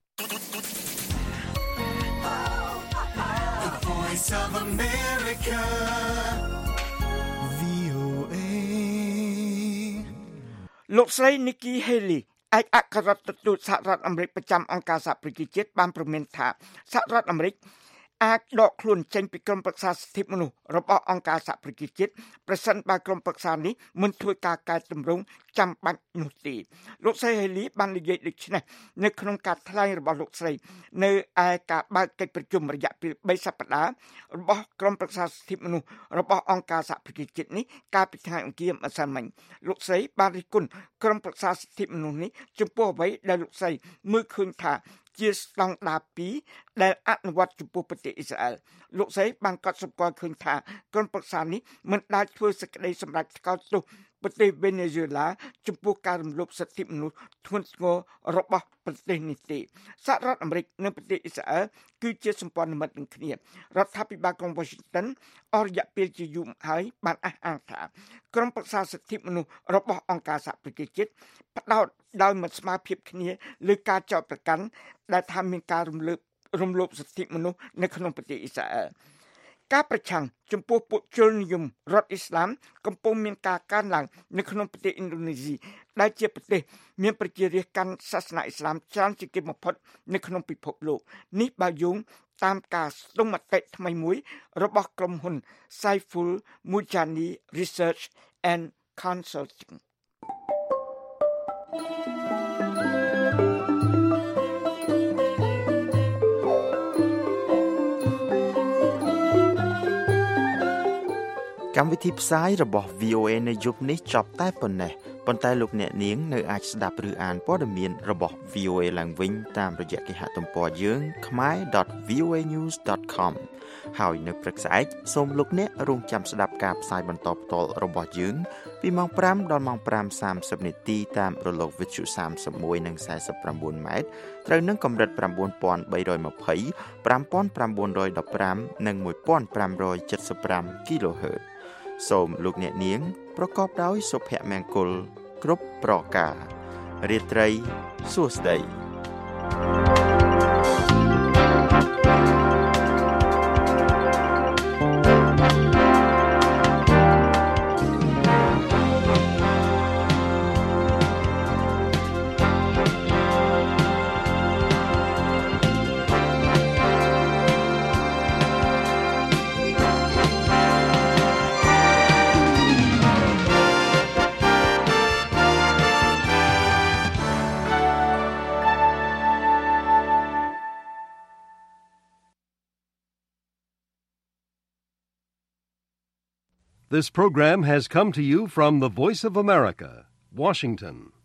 The Voice of America វី អូ เอលោកស្រី Nikki Haley ឯកអគ្គរដ្ឋទូតសហរដ្ឋអាមេរិកប្រចាំអង្គការសហប្រជាជាតិបានប្រមានថាសហរដ្ឋអាមេរិកអាចដកខ្លួនចេញពីក្រុមប្រឹក្សាសិទ្ធិមនុស្សរបស់អង្គការសហប្រជាជាតិប្រសិនបើក្រុមប្រឹក្សានេះមិនធ្វើការកែតម្រង់ចាំបាច់នោះទេលោកស្រី Haley បាននិយាយដូចនេះនៅក្នុងការថ្លែងរបស់លោកស្រីនៅឯការបើកកិច្ចប្រជុំរយៈពេលបីសប្តាហ៍របស់ក្រុមប្រឹក្សាសិទ្ធិមនុស្សរបស់អង្គការសហប្រជាជាតិនេះកាលពីថ្ងៃអង្គារម្សិលមិញលោកស្រីបានរិះគន់ក្រុមប្រឹក្សាសិទ្ធិមនុស្សនេះចំពោះអ្វីដែលលោកស្រីមើលឃើញថាជាស្តង់ដារពីរដែលអនុវត្តចំពោះប្រទេសអ៊ីស្រាអែលលោកស្រីបានកត់សម្គាល់ឃើញថាក្រុមប្រឹក្សានេះមិនដែលធ្វើសេចក្តីសម្រេចថ្កោលទោសប្រទេសវេណេស៊ុយអេឡាចំពោះការរំលោភសិទ្ធិមនុស្សធ្ងន់ធ្ងររបស់ប្រទេសនេះទេសហរដ្ឋអាមេរិកនិងប្រទេសអ៊ីស្រាអែលគឺជាសម្ព័ន្ធមិត្តនឹងគ្នារដ្ឋាភិបាលក្រុង Washington អស់រយៈពេលជាយូរហើយបានអះអាងថាក្រុមប្រឹក្សាសិទ្ធិមនុស្សរបស់អង្គការសហប្រជាជាតិផ្ដោតដោយមិនស្មារភាពគ្នាលើការចោទប្រកាន់ដែលថាមានការរំលោភរំលោភសិទ្ធិមនុស្សនៅក្នុងប្រទេសអ៊ីស្រាអែលការប្រឆាំងចំពោះពួកជននិយមរដ្ឋអ៊ីស្លាមកំពុងមានការកើនឡើងនៅក្នុងប្រទេសឥណ្ឌូនេស៊ីដែលជាប្រទេសមានប្រជារាស្ត្រកាន់សាសនាអ៊ីស្លាមច្រើនជាងគេបំផុតនៅក្នុងពិភពលោកនេះបើយោងតាមការស្ទង់មតិថ្មីមួយរបស់ក្រុមហ៊ុន Saiful Mujani Research and Consulting កម្មវិធីផ្សាយរបស់ វី អូ เอ នៅយប់នេះចប់តែប៉ុណ្ណេះប៉ុន្តែលោកអ្នកនាងនៅអាចស្ដាប់ឬអានព័ត៌មានរបស់ វី អូ เอ ឡើងវិញតាមរយៈគេហទំព័រយើង khmer dot v o a news dot com ហើយនៅព្រឹកស្អែកសូមលោកអ្នករងចាំស្ដាប់ការផ្សាយបន្តផ្ទាល់របស់យើងពីម៉ោងfiveដល់ម៉ោងfive thirtyនាទីតាមរលកវិទ្យុthirty-oneនិងforty-nineម៉ែត្រត្រូវនឹងកម្រិតnine thousand three hundred twenty, five thousand nine hundred fifteenនិងfifteen seventy-five គីឡូហឺតសូមលោកអ្នកនាងប្រកបដោយសុភមង្គលគ្រប់ប្រការរាត្រីសួស្តី This program has come to you from the Voice of America, Washington.